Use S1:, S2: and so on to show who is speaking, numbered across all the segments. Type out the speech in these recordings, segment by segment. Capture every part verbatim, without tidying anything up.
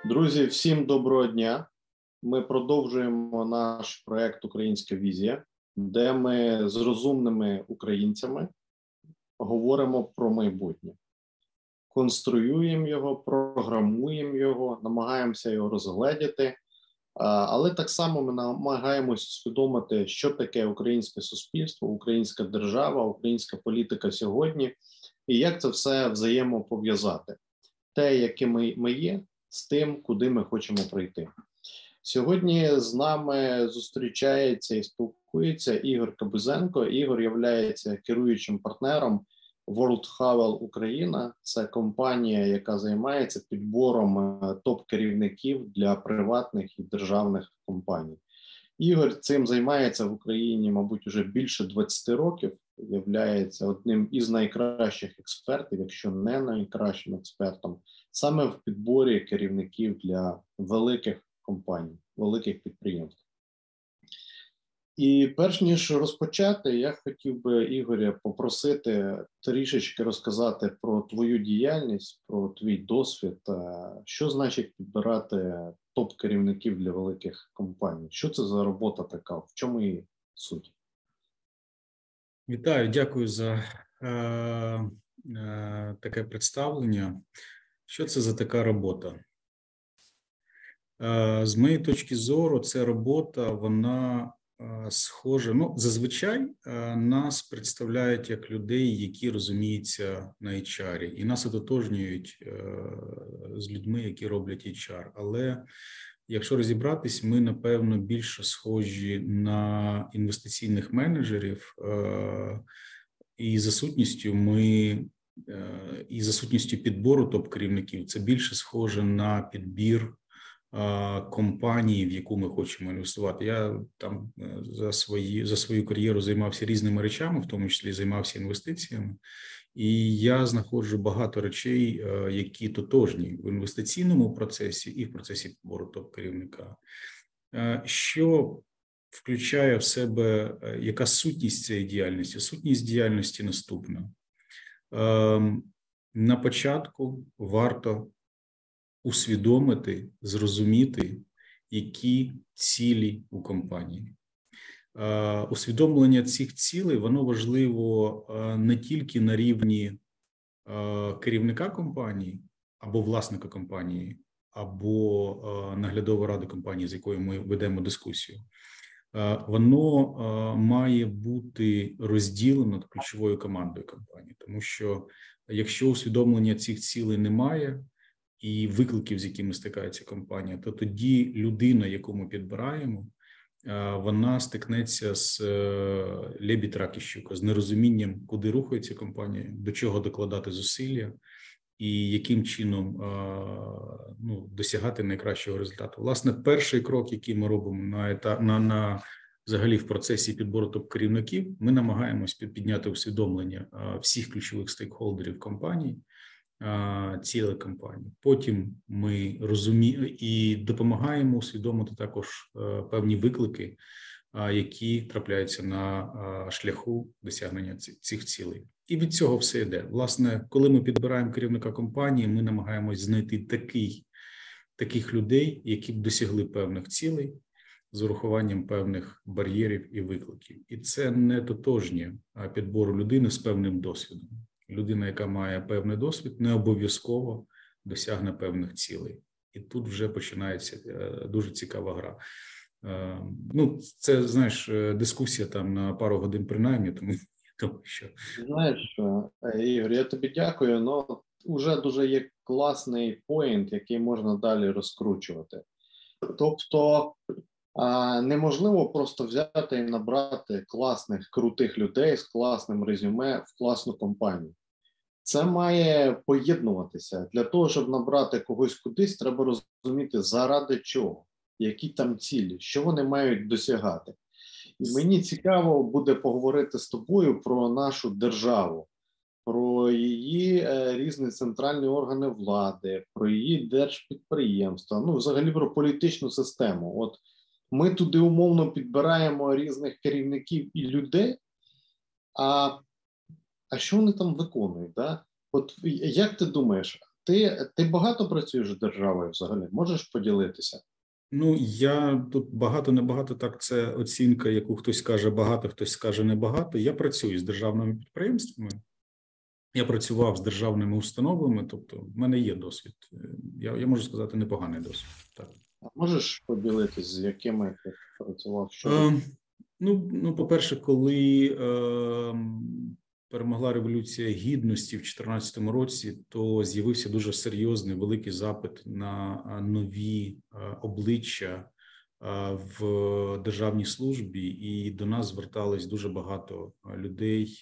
S1: Друзі, всім доброго дня. Ми продовжуємо наш проєкт «Українська візія», де ми з розумними українцями говоримо про майбутнє. Конструюємо його, програмуємо його, намагаємося його розгледіти, але так само ми намагаємося усвідомити, що таке українське суспільство, українська держава, українська політика сьогодні і як це все взаємопов'язати. Те, якими ми є, з тим, куди ми хочемо прийти. Сьогодні з нами зустрічається і спілкується Ігор Кобизенко. Ігор є керуючим партнером World Havel Україна. Це компанія, яка займається підбором топ-керівників для приватних і державних компаній. Ігор цим займається в Україні, мабуть, уже більше двадцять років. Являється одним із найкращих експертів, якщо не найкращим експертом, саме в підборі керівників для великих компаній, великих підприємств. І перш ніж розпочати, я хотів би, Ігоря, попросити трішечки розказати про твою діяльність, про твій досвід. Що значить підбирати топ-керівників для великих компаній? Що це за робота така? В чому її суть?
S2: Вітаю, дякую за е, е, таке представлення. Що це за така робота? Е, з моєї точки зору, ця робота, вона е, схожа, ну, зазвичай е, нас представляють як людей, які розуміються на ейч ар, і нас ототожнюють е, з людьми, які роблять ейч ар. Але якщо розібратись, ми, напевно, більше схожі на інвестиційних менеджерів, і за сутністю ми, і за сутністю підбору топ-керівників, це більше схоже на підбір компанії, в яку ми хочемо інвестувати. Я там за свої, за свою кар'єру займався різними речами, в тому числі займався інвестиціями. І я знаходжу багато речей, які тотожні в інвестиційному процесі і в процесі підбору топ-керівника. Що включає в себе, яка сутність цієї діяльності? Сутність діяльності наступна. На початку варто усвідомити, зрозуміти, які цілі у компанії. Усвідомлення цих цілей, воно важливо не тільки на рівні керівника компанії, або власника компанії, або наглядової ради компанії, з якою ми ведемо дискусію. Воно має бути розділено ключовою командою компанії, тому що якщо усвідомлення цих цілей немає і викликів, з якими стикається компанія, то тоді людина, яку ми підбираємо, вона стикнеться з лебідь, рак і щука, з нерозумінням, куди рухається компанія, до чого докладати зусилля і яким чином ну, досягати найкращого результату. Власне, перший крок, який ми робимо на, етап, на, на взагалі в процесі підбору топ-керівників, ми намагаємось підняти усвідомлення всіх ключових стейкхолдерів компанії, цілої компанії. Потім ми розуміємо і допомагаємо усвідомити також певні виклики, які трапляються на шляху досягнення цих цілей. І від цього все йде. Власне, коли ми підбираємо керівника компанії, ми намагаємось знайти такий, таких людей, які б досягли певних цілей з урахуванням певних бар'єрів і викликів. І це не тотожнє підбору людини з певним досвідом. Людина, яка має певний досвід, не обов'язково досягне певних цілей. І тут вже починається дуже цікава гра. Ну, це, знаєш, дискусія там на пару годин принаймні, тому, тому що...
S1: Знаєш, Ігор, я тобі дякую, але вже дуже є класний поінт, який можна далі розкручувати. Тобто, неможливо просто взяти і набрати класних, крутих людей з класним резюме в класну компанію. Це має поєднуватися. Для того, щоб набрати когось кудись, треба розуміти, заради чого, які там цілі, що вони мають досягати. І мені цікаво буде поговорити з тобою про нашу державу, про її е, різні центральні органи влади, про її держпідприємства, ну, взагалі про політичну систему. От ми туди умовно підбираємо різних керівників і людей, а, а що вони там виконують? Да? От як ти думаєш, ти, ти багато працюєш з державою взагалі? Можеш поділитися?
S2: Ну, я тут багато-небагато, так, це оцінка, яку хтось каже багато, хтось скаже небагато. Я працюю з державними підприємствами, я працював з державними установами, тобто в мене є досвід. Я, я можу сказати, непоганий досвід. Так.
S1: А можеш поділитися, з якими ти працював? Що
S2: Е, ну, ну, по-перше, коли е, перемогла Революція Гідності в дві тисячі чотирнадцятому році, то з'явився дуже серйозний, великий запит на нові обличчя в державній службі, і до нас звертались дуже багато людей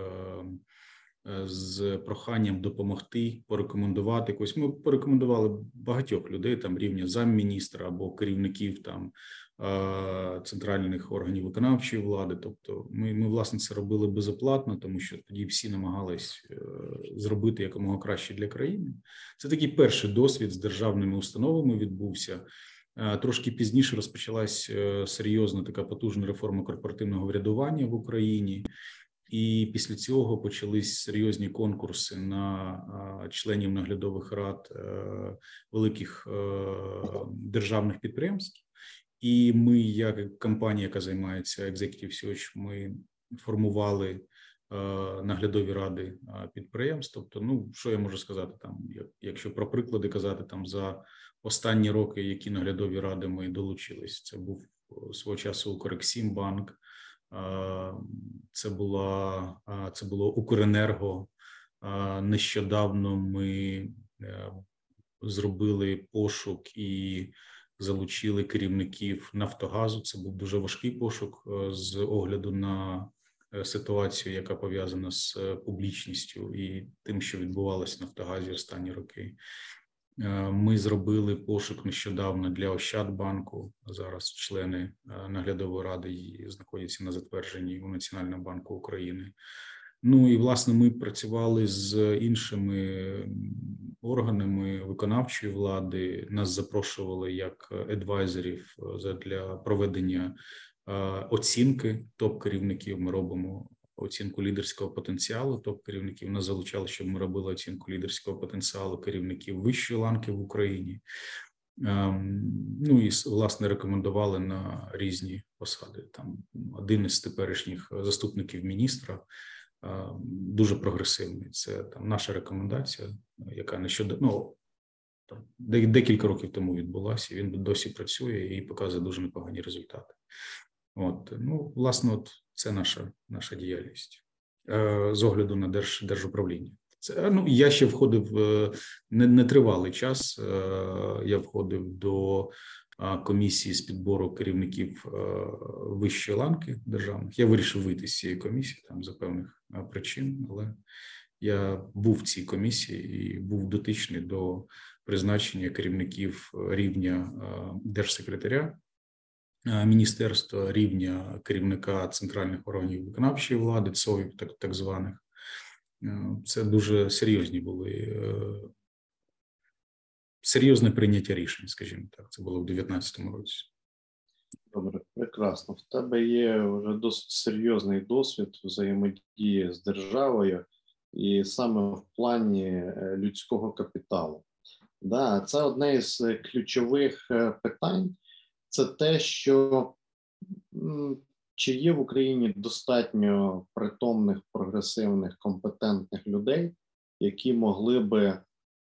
S2: з проханням допомогти, порекомендувати когось. Ми порекомендували багатьох людей, там рівня замміністра або керівників там центральних органів виконавчої влади. Тобто ми, ми, власне, це робили безоплатно, тому що тоді всі намагались зробити якомога краще для країни. Це такий перший досвід з державними установами відбувся. Трошки пізніше розпочалась серйозна така потужна реформа корпоративного врядування в Україні. І після цього почались серйозні конкурси на членів наглядових рад великих державних підприємств. І ми, як компанія, яка займається Executive Search, ми формували наглядові ради підприємств. Тобто, ну, що я можу сказати там, якщо про приклади казати, там за останні роки, які наглядові ради ми долучились. Це був свого часу Укрексімбанк, це була, це було Укренерго. Нещодавно ми зробили пошук і залучили керівників Нафтогазу. Це був дуже важкий пошук з огляду на ситуацію, яка пов'язана з публічністю і тим, що відбувалося в Нафтогазі останні роки. Ми зробили пошук нещодавно для Ощадбанку. Зараз члени наглядової ради знаходяться на затвердженні у Національному банку України. Ну і, власне, ми працювали з іншими органами виконавчої влади. Нас запрошували як адвайзерів для проведення оцінки топ-керівників. Ми робимо оцінку лідерського потенціалу топ-керівників. Нас залучали, щоб ми робили оцінку лідерського потенціалу керівників вищої ланки в Україні. Ну і, власне, рекомендували на різні посади. Там один із теперішніх заступників міністра, дуже прогресивний. Це там наша рекомендація, яка нещодавно, ну, там, декілька років тому відбулася, він досі працює і показує дуже непогані результати. От, ну, власне, от це наша, наша діяльність е, з огляду на держ, держуправління. Це, ну, я ще входив е, не, не тривалий час, е, я входив до е, комісії з підбору керівників е, вищої ланки державних. Я вирішив вийти з цієї комісії там за певних е, причин, але я був в цій комісії і був дотичний до призначення керівників рівня е, держсекретаря міністерства, рівня керівника центральних органів виконавчої влади, ЦОВів, так, так званих. Це дуже серйозні були, серйозне прийняття рішень, скажімо так. Це було в дев'ятнадцятому році.
S1: Добре, прекрасно. В тебе є вже досить серйозний досвід взаємодії з державою і саме в плані людського капіталу. Да, це одне із ключових питань. Це те, що чи є в Україні достатньо притомних, прогресивних, компетентних людей, які могли би,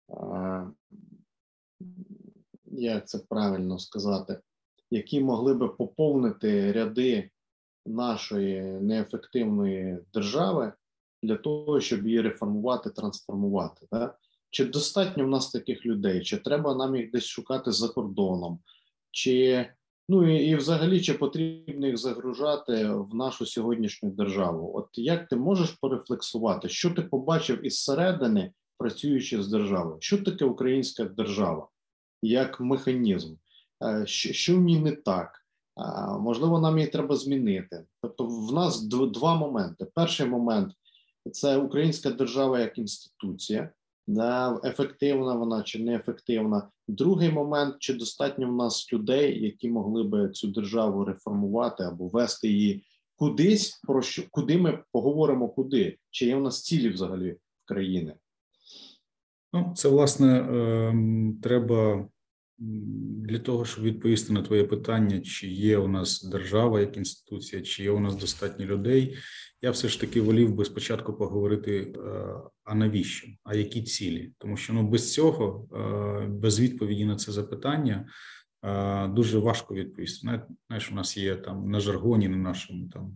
S1: як це правильно сказати, які могли би поповнити ряди нашої неефективної держави для того, щоб її реформувати, трансформувати. Да? Чи достатньо в нас таких людей, чи треба нам їх десь шукати за кордоном, чи, ну і, і взагалі, чи потрібно їх загружати в нашу сьогоднішню державу? От як ти можеш порефлексувати, що ти побачив із середини, працюючи з державою? Що таке українська держава як механізм? Що, що в ній не так? Можливо, нам її треба змінити. Тобто в нас два моменти. Перший момент – це українська держава як інституція. Да, ефективна вона чи неефективна. Другий момент, чи достатньо в нас людей, які могли би цю державу реформувати або вести її кудись, про що, куди ми поговоримо, куди, чи є в нас цілі взагалі в країни?
S2: Ну, це, власне, треба для того, щоб відповісти на твоє питання, чи є у нас держава як інституція, чи є у нас достатньо людей. Я все ж таки волів би спочатку поговорити, а навіщо, а які цілі? Тому що ну, без цього, без відповіді на це запитання, дуже важко відповісти. Знаєш, у нас є там на жаргоні, на нашому там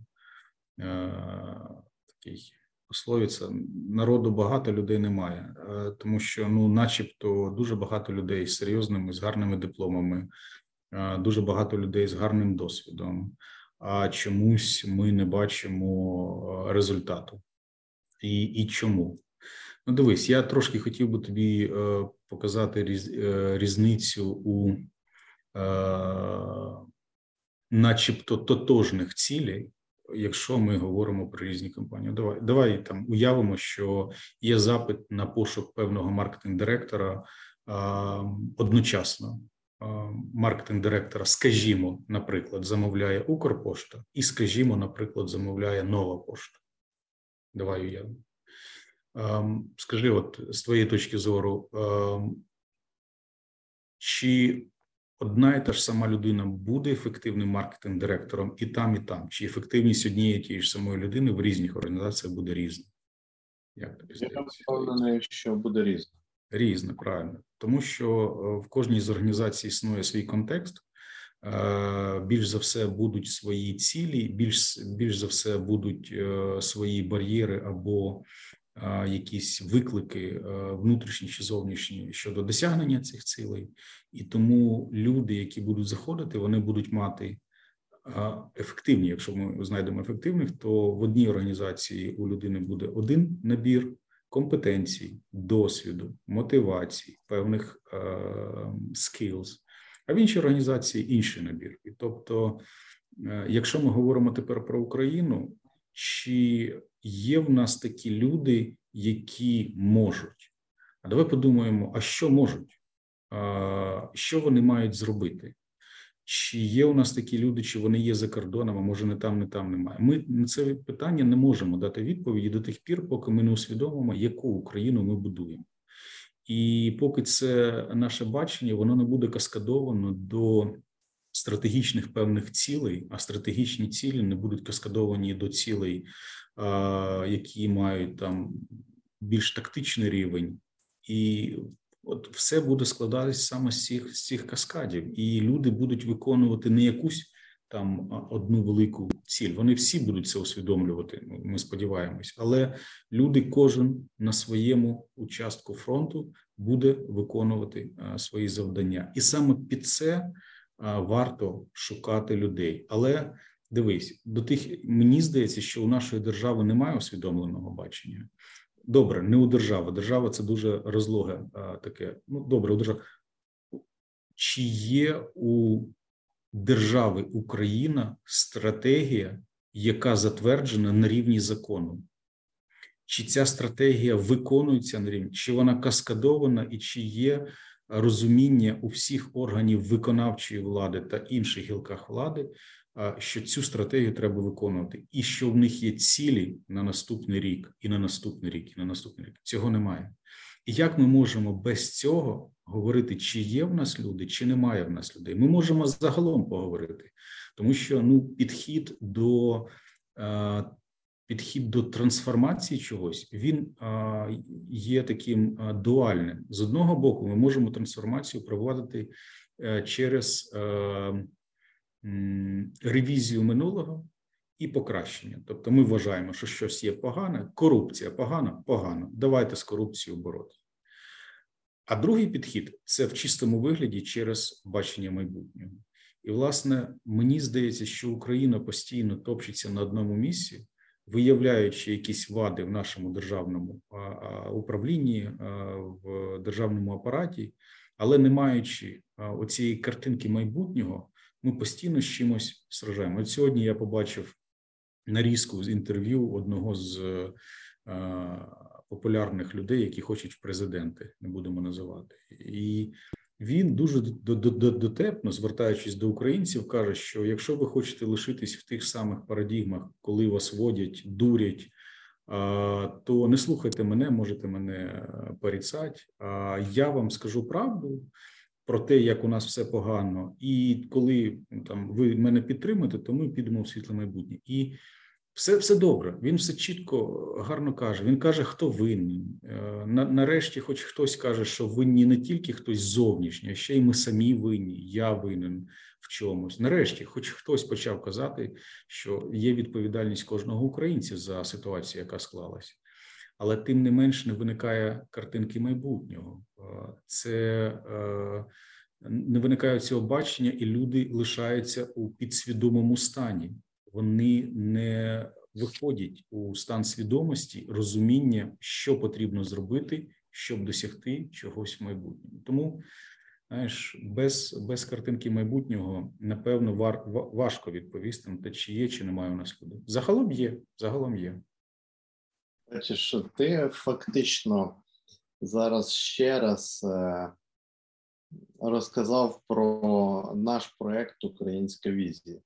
S2: такий пословиця: народу багато, людей немає, тому що, ну, начебто, дуже багато людей з серйозними, з гарними дипломами, дуже багато людей з гарним досвідом, а чомусь ми не бачимо результату. І, і чому? Ну, дивись, я трошки хотів би тобі показати різ, різницю у начебто тотожних цілей, якщо ми говоримо про різні компанії. Давай, давай там уявимо, що є запит на пошук певного маркетинг-директора а, одночасно. А, маркетинг-директора, скажімо, наприклад, замовляє Укрпошта і, скажімо, наприклад, замовляє Нова Пошта. Давай уявимо. А, скажи, от з твоєї точки зору, а, чи одна і та ж сама людина буде ефективним маркетинг-директором і там, і там? Чи ефективність однієї тієї ж самої людини в різних організаціях буде різна? Як тобі здається?
S1: Я впевнений, що буде різна.
S2: Різна, правильно. Тому що в кожній з організацій існує свій контекст. Більш за все будуть свої цілі, більш, більш за все будуть свої бар'єри або якісь виклики внутрішні чи зовнішні щодо досягнення цих цілей. І тому люди, які будуть заходити, вони будуть мати ефективні, якщо ми знайдемо ефективних, то в одній організації у людини буде один набір компетенцій, досвіду, мотивацій, певних skills, а в іншій організації інший набір. І тобто, якщо ми говоримо тепер про Україну, чи є в нас такі люди, які можуть? А давай подумаємо, а що можуть? А, що вони мають зробити? Чи є у нас такі люди, чи вони є за кордоном, а може не там, не там немає? Ми на це питання не можемо дати відповіді до тих пір, поки ми не усвідомимо, яку Україну ми будуємо. І поки це наше бачення, воно не буде каскадовано до стратегічних певних цілей, а стратегічні цілі не будуть каскадовані до цілей, які мають там більш тактичний рівень. І от все буде складатися саме з цих, з цих каскадів. І люди будуть виконувати не якусь там одну велику ціль. Вони всі будуть це усвідомлювати, ми сподіваємось. Але люди, кожен на своєму участку фронту буде виконувати свої завдання. І саме під це варто шукати людей. Але дивись, до тих, мені здається, що у нашої держави немає усвідомленого бачення. Добре, не у держави. Держава – це дуже розлоге а, таке. Ну, добре, у держави. Чи є у держави Україна стратегія, яка затверджена на рівні закону? Чи ця стратегія виконується на рівні? Чи вона каскадована і чи є розуміння у всіх органів виконавчої влади та інших гілках влади, що цю стратегію треба виконувати, і що в них є цілі на наступний рік, і на наступний рік, і на наступний рік. Цього немає. І як ми можемо без цього говорити, чи є в нас люди, чи немає в нас людей? Ми можемо загалом поговорити, тому що ну, підхід до, е, підхід до трансформації чогось, він е, є таким е, дуальним. З одного боку, ми можемо трансформацію проводити е, через е, ревізію минулого і покращення. Тобто ми вважаємо, що щось є погане, корупція погана, погано, давайте з корупцією боротися. А другий підхід – це в чистому вигляді через бачення майбутнього. І, власне, мені здається, що Україна постійно топчеться на одному місці, виявляючи якісь вади в нашому державному управлінні, в державному апараті, але не маючи оцієї картинки майбутнього, ми постійно з чимось сражаємо. От сьогодні я побачив нарізку з інтерв'ю одного з е, популярних людей, які хочуть в президенти, не будемо називати. І він дуже дотепно, звертаючись до українців, каже, що якщо ви хочете лишитись в тих самих парадигмах, коли вас водять, дурять, то не слухайте мене, можете мене порицати. Я вам скажу правду про те, як у нас все погано. І коли там ви мене підтримуєте, то ми підемо в світле майбутнє. І все, все добре. Він все чітко, гарно каже. Він каже, хто винен. На, нарешті хоч хтось каже, що винні не тільки хтось зовнішній, а ще й ми самі винні, я винен в чомусь. Нарешті хоч хтось почав казати, що є відповідальність кожного українця за ситуацію, яка склалася. Але тим не менш не виникає картинки майбутнього. Це не виникає цього бачення, і люди лишаються у підсвідомому стані. Вони не виходять у стан свідомості, розуміння, що потрібно зробити, щоб досягти чогось в майбутньому. Тому, знаєш, без, без картинки майбутнього, напевно, вар, важко відповісти на те, чи є, чи немає у нас люди. Загалом є, загалом є.
S1: Бачиш, що ти фактично зараз ще раз е, розказав про наш проєкт «Українська візія».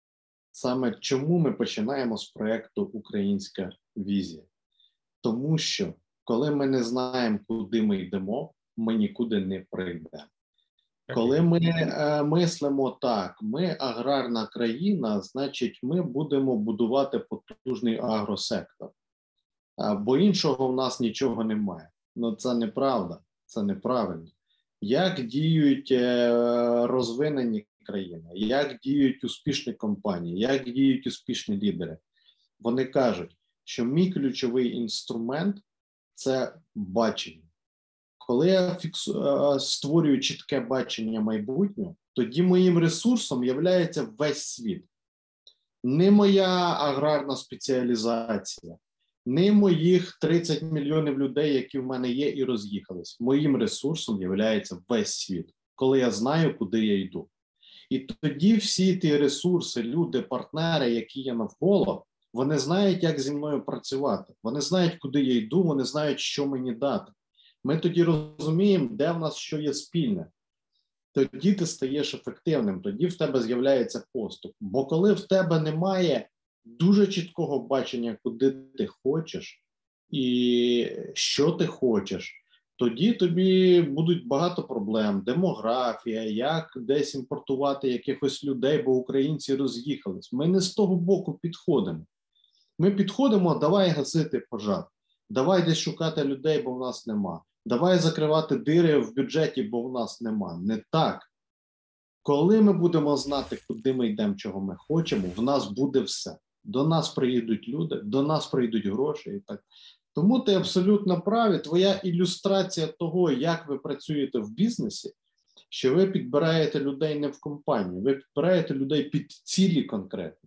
S1: Саме чому ми починаємо з проєкту «Українська візія»? Тому що, коли ми не знаємо, куди ми йдемо, ми нікуди не прийдемо. Коли ми е, мислимо так, ми аграрна країна, значить ми будемо будувати потужний агросектор. А, бо іншого в нас нічого немає. Ну це неправда, це неправильно. Як діють е, розвинені країни, як діють успішні компанії, як діють успішні лідери? Вони кажуть, що мій ключовий інструмент – це бачення. Коли я фіксу, створюю чітке бачення майбутнього, тоді моїм ресурсом є весь світ. Не моя аграрна спеціалізація, не моїх тридцять мільйонів людей, які в мене є і роз'їхались. Моїм ресурсом є весь світ, коли я знаю, куди я йду. І тоді всі ті ресурси, люди, партнери, які є навколо, вони знають, як зі мною працювати. Вони знають, куди я йду, вони знають, що мені дати. Ми тоді розуміємо, де в нас що є спільне. Тоді ти стаєш ефективним, тоді в тебе з'являється поступ. Бо коли в тебе немає дуже чіткого бачення, куди ти хочеш і що ти хочеш, тоді тобі будуть багато проблем. Демографія, як десь імпортувати якихось людей, бо українці роз'їхались. Ми не з того боку підходимо. Ми підходимо, давай гасити пожар. Давай десь шукати людей, бо в нас нема. Давай закривати дири в бюджеті, бо в нас нема. Не так. Коли ми будемо знати, куди ми йдемо, чого ми хочемо, в нас буде все. До нас приїдуть люди, до нас прийдуть гроші і так. Тому ти абсолютно правий. Твоя ілюстрація того, як ви працюєте в бізнесі, що ви підбираєте людей не в компанії, ви підбираєте людей під цілі конкретні.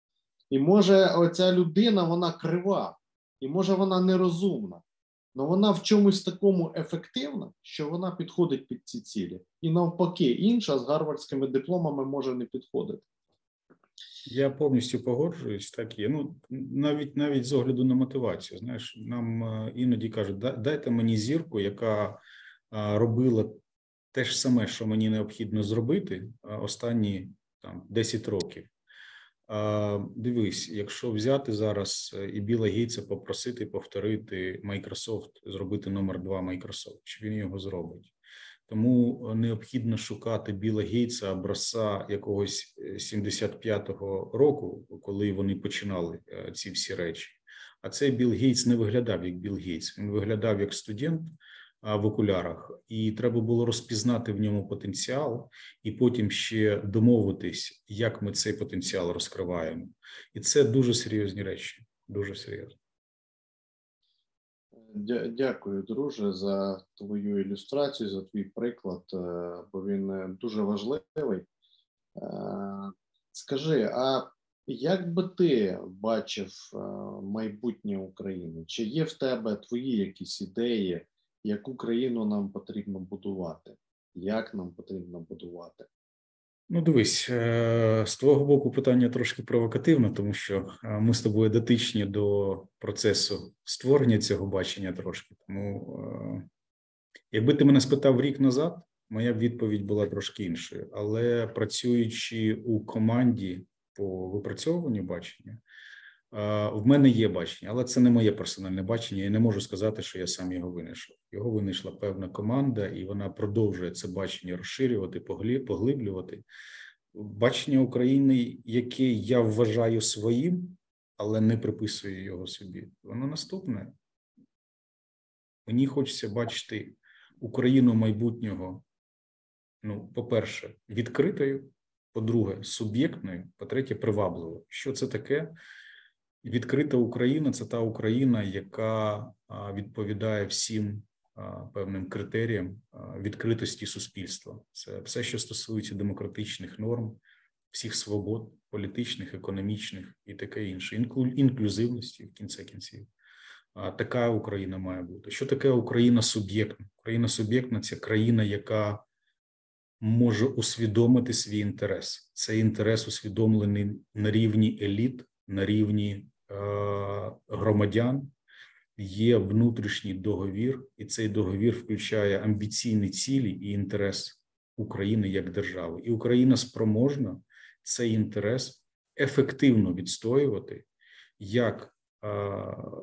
S1: І може оця людина, вона крива, і може вона нерозумна, але вона в чомусь такому ефективна, що вона підходить під ці цілі. І навпаки, інша з гарвардськими дипломами може не підходити.
S2: Я повністю погоджуюсь, так є. Ну, навіть, навіть з огляду на мотивацію. Знаєш, нам іноді кажуть, дайте мені зірку, яка робила те ж саме, що мені необхідно зробити останні там, десять років. Дивись, якщо взяти зараз і Білла Гейтса попросити повторити Microsoft, зробити номер два Microsoft, чи він його зробить? Тому необхідно шукати Білла Гейтса, образця якогось сімдесят п'ятого року, коли вони починали ці всі речі. А цей Білл Гейтс не виглядав як Білл Гейтс, він виглядав як студент в окулярах, і треба було розпізнати в ньому потенціал, і потім ще домовитись, як ми цей потенціал розкриваємо. І це дуже серйозні речі, дуже серйозно.
S1: Дякую, друже, за твою ілюстрацію, за твій приклад, бо він дуже важливий. Скажи, а як би ти бачив майбутнє України? Чи є в тебе твої якісь ідеї, яку країну нам потрібно будувати? Як нам потрібно будувати?
S2: Ну, дивись, з твого боку питання трошки провокативне, тому що ми з тобою дотичні до процесу створення цього бачення трошки. Тому, якби ти мене спитав рік назад, моя відповідь була трошки іншою. Але працюючи у команді по випрацьовуванню бачення, В мене є бачення, але це не моє персональне бачення. Я не можу сказати, що я сам його винайшов. Його винайшла певна команда, і вона продовжує це бачення розширювати, поглиблювати. Бачення України, яке я вважаю своїм, але не приписую його собі, воно наступне. Мені хочеться бачити Україну майбутнього, ну, по-перше, відкритою, по-друге, суб'єктною, по-третє, привабливою. Що це таке? Відкрита Україна – це та Україна, яка відповідає всім певним критеріям відкритості суспільства. Це все, що стосується демократичних норм, всіх свобод, політичних, економічних і таке інше, інклюзивності в кінці кінців. Така Україна має бути. Що таке Україна суб'єктна? Україна суб'єктна – це країна, яка може усвідомити свій інтерес. Цей інтерес усвідомлений на рівні еліт, на рівні е, громадян. Є внутрішній договір, і цей договір включає амбіційні цілі і інтерес України як держави. І Україна спроможна цей інтерес ефективно відстоювати як е,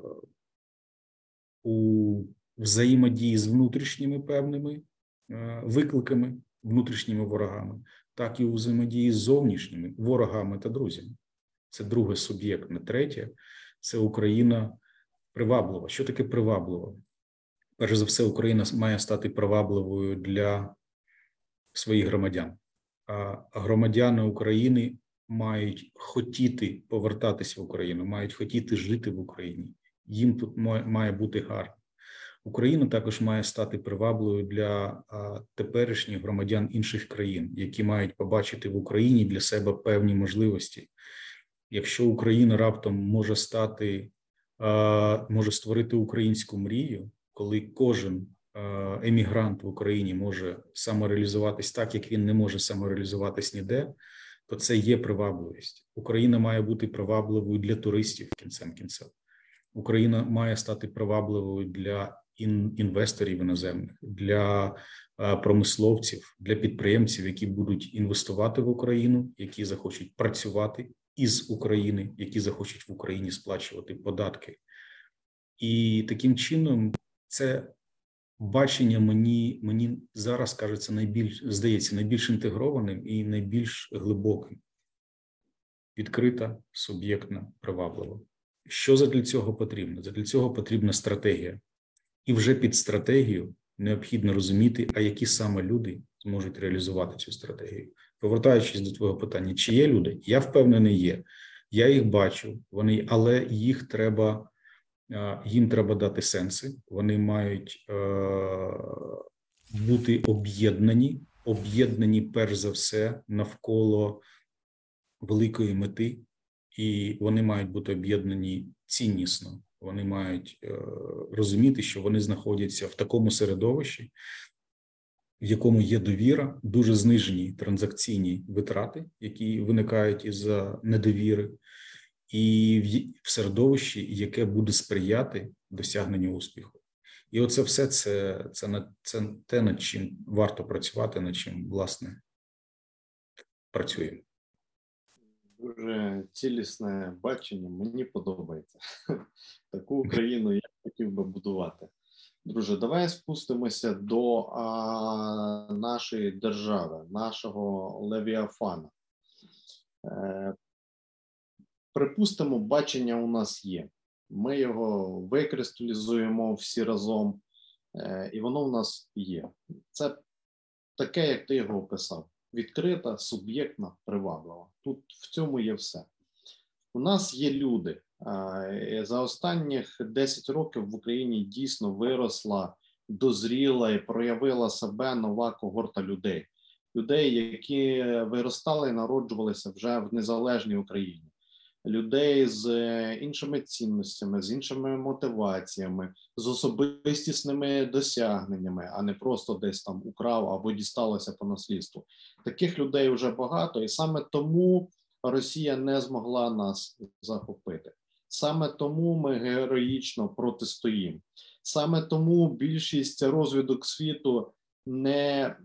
S2: у взаємодії з внутрішніми певними е, викликами, внутрішніми ворогами, так і у взаємодії з зовнішніми ворогами та друзями. Це друге суб'єктне. Третє – це Україна приваблива. Що таке приваблива? Перш за все, Україна має стати привабливою для своїх громадян. А громадяни України мають хотіти повертатися в Україну, мають хотіти жити в Україні. Їм тут має бути гарно. Україна також має стати привабливою для теперішніх громадян інших країн, які мають побачити в Україні для себе певні можливості. Якщо Україна раптом може стати, може створити українську мрію, коли кожен емігрант в Україні може самореалізуватись так, як він не може самореалізуватись ніде, то це є привабливість. Україна має бути привабливою для туристів кінцем кінцем. Україна має стати привабливою для інвесторів іноземних, для промисловців, для підприємців, які будуть інвестувати в Україну, які захочуть працювати із України, які захочуть в Україні сплачувати податки. І таким чином це бачення мені, мені зараз кажеться найбільш, здається, найбільш інтегрованим і найбільш глибоким. Відкрита, суб'єктна, приваблива. Що задля цього потрібно? Задля цього потрібна стратегія. І вже під стратегію необхідно розуміти, а які саме люди зможуть реалізувати цю стратегію. Повертаючись до твого питання, чи є люди? Я впевнений, є. Я їх бачу, вони, але їх треба, їм треба дати сенси. Вони мають е, бути об'єднані, об'єднані перш за все навколо великої мети, і вони мають бути об'єднані ціннісно. Вони мають е, розуміти, що вони знаходяться в такому середовищі, в якому є довіра, дуже знижені транзакційні витрати, які виникають із-за недовіри, і в, в середовищі, яке буде сприяти досягненню успіху. І оце все це, це, це те, над чим варто працювати, над чим, власне, працюємо.
S1: Дуже цілісне бачення, мені подобається. Таку Україну я хотів би будувати. Друже, давай спустимося до а, нашої держави, нашого Левіафана. Е, припустимо, бачення у нас є. Ми його викристалізуємо всі разом, е, і воно у нас є. Це таке, як ти його описав. Відкрита, суб'єктна, приваблива. Тут в цьому є все. У нас є люди. За останніх десять років в Україні дійсно виросла, дозріла і проявила себе нова когорта людей. Людей, які виростали і народжувалися вже в незалежній Україні. Людей з іншими цінностями, з іншими мотиваціями, з особистісними досягненнями, а не просто десь там украв або дісталося по наслідству. Таких людей вже багато, і саме тому Росія не змогла нас захопити. Саме тому ми героїчно протистоїмо. Саме тому більшість розвідок світу не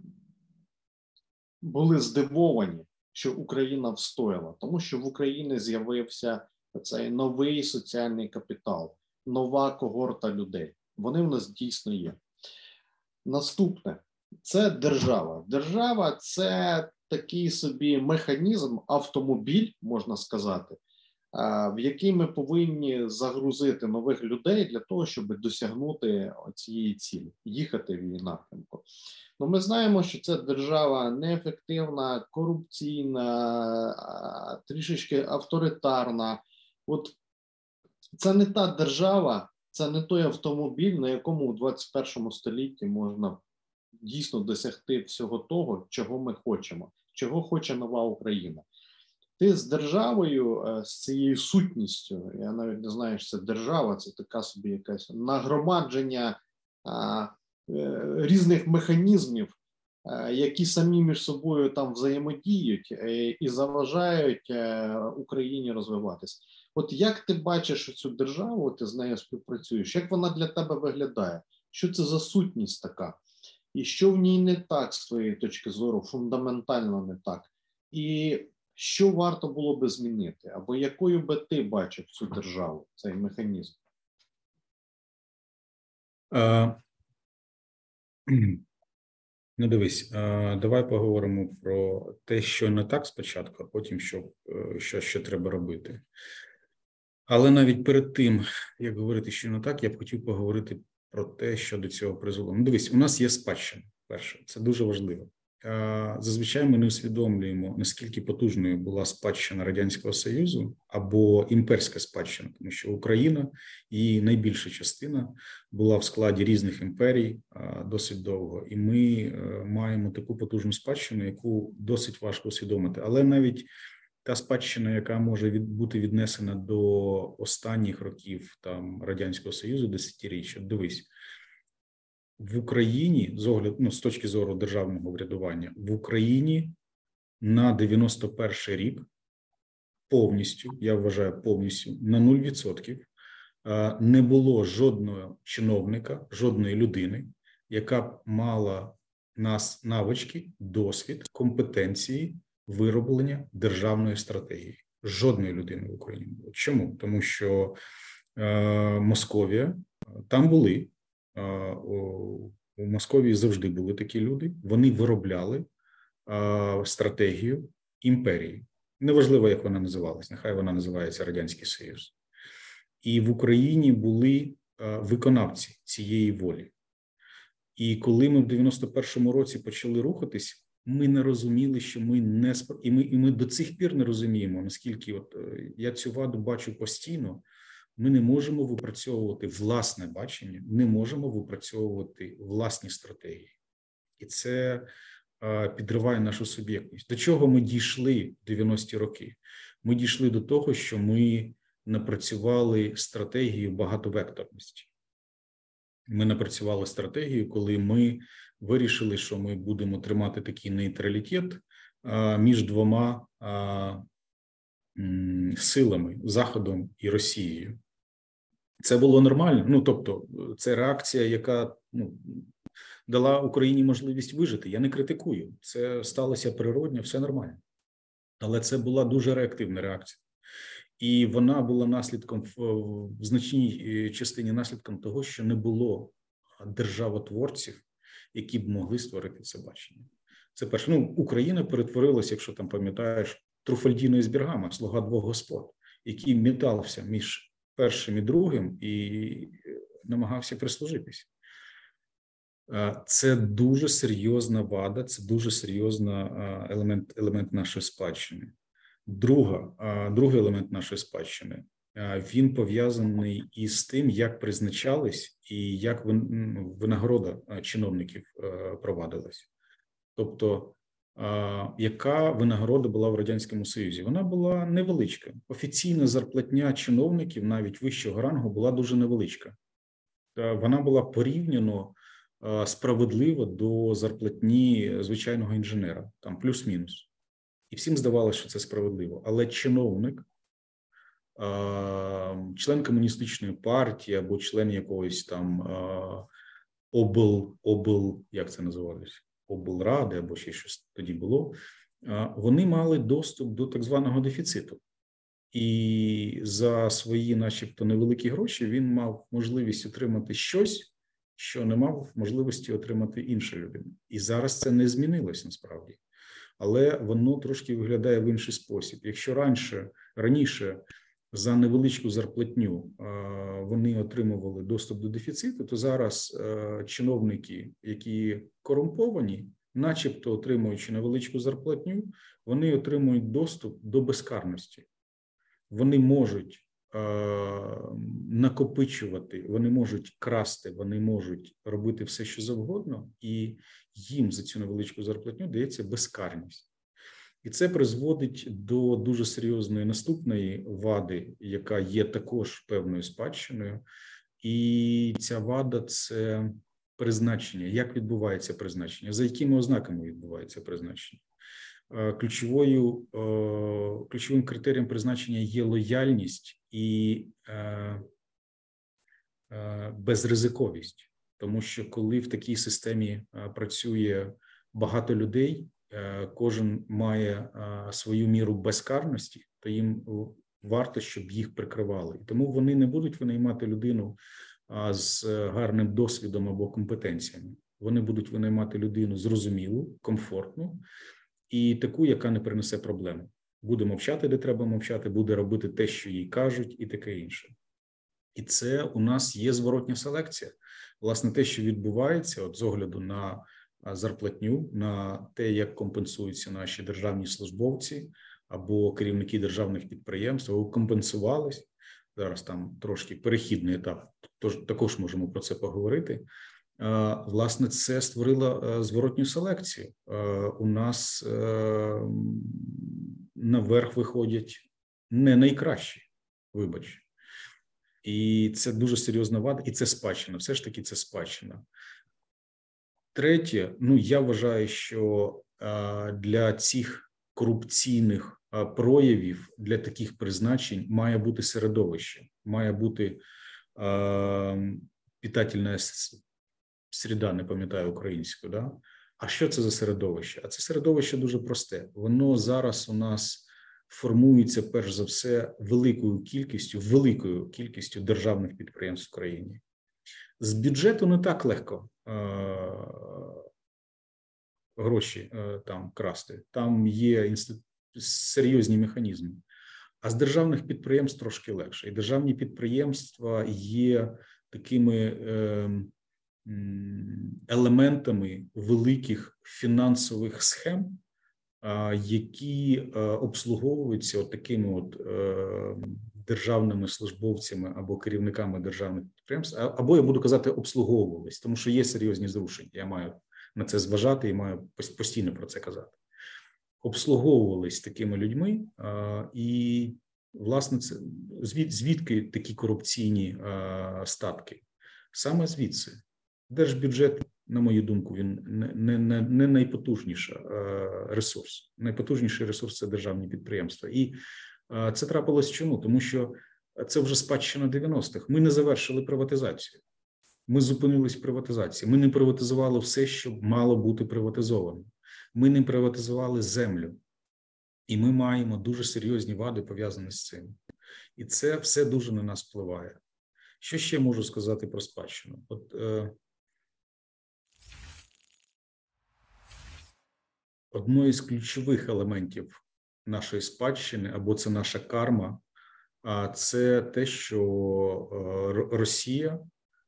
S1: були здивовані, що Україна встояла, тому що в Україні з'явився цей новий соціальний капітал, нова когорта людей. Вони в нас дійсно є. Наступне – це держава. Держава – це такий собі механізм, автомобіль, можна сказати, в який ми повинні загрузити нових людей для того, щоб досягнути цієї цілі, їхати в її напрямку. Ну, ми знаємо, що ця держава неефективна, корупційна, трішечки авторитарна. От це не та держава, це не той автомобіль, на якому у двадцять першому столітті можна дійсно досягти всього того, чого ми хочемо, чого хоче нова Україна. Ти з державою, з цією сутністю, я навіть не знаю, що це держава, це така собі якась нагромадження а, е, різних механізмів, а, які самі між собою там взаємодіють е, і заважають е, Україні розвиватися. От як ти бачиш цю державу, ти з нею співпрацюєш, як вона для тебе виглядає? Що це за сутність така? І що в ній не так, з твоєї точки зору, фундаментально не так? І що варто було би змінити? Або якою би ти бачив цю державу, цей механізм?
S2: А, ну, дивись, а, давай поговоримо про те, що не так спочатку, а потім, що, що ще треба робити. Але навіть перед тим, як говорити, що не так, я б хотів поговорити про те, що до цього призвело. Ну, дивись, у нас є спадщина, перше, це дуже важливо. Зазвичай ми не усвідомлюємо, наскільки потужною була спадщина Радянського Союзу або імперська спадщина, тому що Україна, її найбільша частина, була в складі різних імперій досить довго. І ми маємо таку потужну спадщину, яку досить важко усвідомити. Але навіть та спадщина, яка може від, бути віднесена до останніх років там Радянського Союзу, десятиріччя, дивись, в Україні, з огляду, ну, з точки зору державного врядування, в Україні на дев'яносто перший рік повністю, я вважаю повністю, на нуль відсотків не було жодного чиновника, жодної людини, яка б мала нас навички, досвід, компетенції вироблення державної стратегії. Жодної людини в Україні не було. Чому? Тому що е, Московія, там були, е, у Московії завжди були такі люди, вони виробляли е, стратегію імперії. Неважливо, як вона називалась, нехай вона називається Радянський Союз. І в Україні були е, виконавці цієї волі. І коли ми в дев'яносто першому році почали рухатись, ми не розуміли, що ми не і ми, і ми до цих пір не розуміємо, наскільки от я цю ваду бачу постійно. Ми не можемо випрацьовувати власне бачення, не можемо випрацьовувати власні стратегії. І це е, підриває нашу суб'єктність. До чого ми дійшли в дев'яності роки? Ми дійшли до того, що ми напрацювали стратегію багатовекторності. Ми напрацювали стратегію, коли ми вирішили, що ми будемо тримати такий нейтралітет а, між двома а, м, силами – Заходом і Росією. Це було нормально. Ну, тобто, це реакція, яка ну, дала Україні можливість вижити. Я не критикую. Це сталося природньо, все нормально. Але це була дуже реактивна реакція. І вона була наслідком, в значній частині наслідком того, що не було державотворців, які б могли створити це бачення. Це перше. Ну, Україна перетворилася, якщо там пам'ятаєш, Труфальдіно із Бергама, слуга двох господ, який метався між першим і другим і намагався прислужитись. Це дуже серйозна вада, це дуже серйозний елемент, елемент нашої спадщини. Друга, другий елемент нашої спадщини, він пов'язаний із тим, як призначались і як винагорода чиновників провадилась. Тобто, яка винагорода була в Радянському Союзі? Вона була невеличка. Офіційна зарплатня чиновників навіть вищого рангу була дуже невеличка. Вона була порівняно справедлива до зарплатні звичайного інженера, там плюс-мінус. І всім здавалося, що це справедливо. Але чиновник, член комуністичної партії або член якогось там обл, обл, як це називалося, облради або ще щось тоді було, вони мали доступ до так званого дефіциту. і за свої, начебто, невеликі гроші він мав можливість отримати щось, що не мав можливості отримати інша людина. І зараз це не змінилось насправді. Але воно трошки виглядає в інший спосіб. Якщо раніше, раніше за невеличку зарплатню вони отримували доступ до дефіциту, то зараз чиновники, які корумповані, начебто отримуючи невеличку зарплатню, вони отримують доступ до безкарності. Вони можуть накопичувати, вони можуть красти, вони можуть робити все, що завгодно, і їм за цю невеличку зарплатню дається безкарність. І це призводить до дуже серйозної наступної вади, яка є також певною спадщиною. І ця вада – це призначення. Як відбувається призначення? За якими ознаками відбувається призначення? Ключовою, ключовим критерієм призначення є лояльність і безризиковість. Тому що коли в такій системі працює багато людей, кожен має свою міру безкарності, то їм варто, щоб їх прикривали. І тому вони не будуть винаймати людину з гарним досвідом або компетенціями. Вони будуть винаймати людину зрозумілу, комфортну і таку, яка не принесе проблеми. Буде мовчати, де треба мовчати, буде робити те, що їй кажуть, і таке інше. І це у нас є зворотня селекція. Власне, те, що відбувається, от з огляду на зарплатню, на те, як компенсуються наші державні службовці або керівники державних підприємств, або компенсувались. Зараз там трошки перехідний етап, тож також можемо про це поговорити. Власне, це створило зворотню селекцію. У нас наверх виходять не найкращі, вибач. І це дуже серйозна вада, і це спадщина, все ж таки це спадщина. Третє, ну, я вважаю, що для цих корупційних проявів, для таких призначень має бути середовище, має бути питательна среда, не пам'ятаю українською, да? А що це за середовище? А це середовище дуже просте. Воно зараз у нас формується, перш за все, великою кількістю, великою кількістю державних підприємств в країні. З бюджету не так легко е- гроші е- там красти. Там є інститут, серйозні механізми. А з державних підприємств трошки легше. І державні підприємства є такими е- елементами великих фінансових схем, які обслуговуються от такими от державними службовцями або керівниками державних підприємств, або, я буду казати, обслуговувались, тому що є серйозні зрушення. Я маю на це зважати і маю постійно про це казати. Обслуговувались такими людьми, і, власне, це звід, звідки такі корупційні статки? Саме звідси. Держбюджет, на мою думку, він не, не, не найпотужніший ресурс. Найпотужніший ресурс – це державні підприємства. І це трапилось чому? Тому що це вже спадщина дев'яностих. Ми не завершили приватизацію. Ми зупинились в приватизації. Ми не приватизували все, що мало бути приватизовано. Ми не приватизували землю. І ми маємо дуже серйозні вади, пов'язані з цим. І це все дуже на нас впливає. Що ще можу сказати про спадщину? От, е, одною із ключових елементів нашої спадщини, або це наша карма, це те, що Росія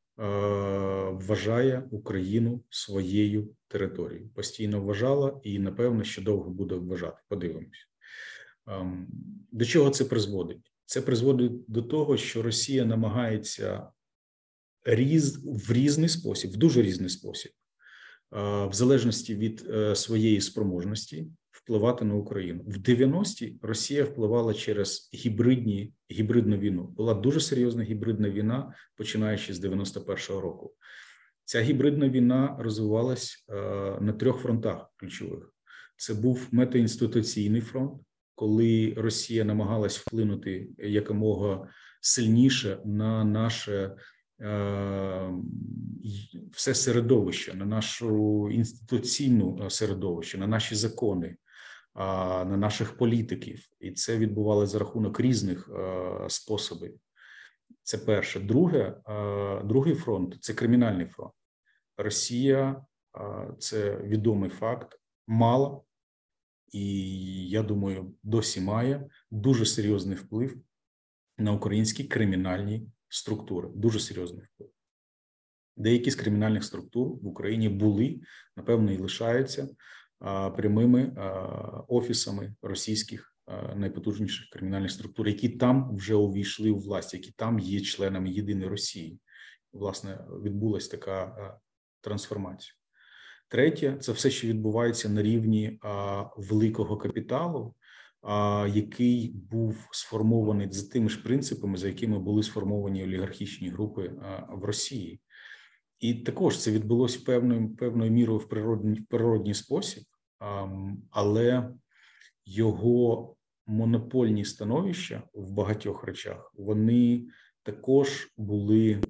S2: вважає Україну своєю територією. Постійно вважала і, напевно, ще довго буде вважати. Подивимось. До чого це призводить? Це призводить до того, що Росія намагається різ, в різний спосіб, в дуже різний спосіб, в залежності від своєї спроможності впливати на Україну. В дев'яності Росія впливала через гібридні, гібридну війну. Була дуже серйозна гібридна війна, починаючи з дев'яносто першого року. Ця гібридна війна розвивалась на трьох фронтах ключових. Це був метаінституційний фронт, коли Росія намагалась вплинути якомога сильніше на наше все середовище, на нашу інституційну середовище, на наші закони, на наших політиків. І це відбувалося за рахунок різних способів. Це перше. Друге, другий фронт – це кримінальний фронт. Росія, це відомий факт, мала, і, я думаю, досі має дуже серйозний вплив на українські кримінальні структури. Дуже серйозний вплив. Деякі з кримінальних структур в Україні були, напевно, і лишаються прямими офісами російських найпотужніших кримінальних структур, які там вже увійшли у власть, які там є членами єдиної Росії. Власне, відбулася така трансформація. Третє, це все, що відбувається на рівні а, великого капіталу, а, який був сформований за тими ж принципами, за якими були сформовані олігархічні групи а, в Росії. І також це відбулося певною, певною мірою в природній, в природній спосіб, а, але його монопольні становища в багатьох речах, вони також були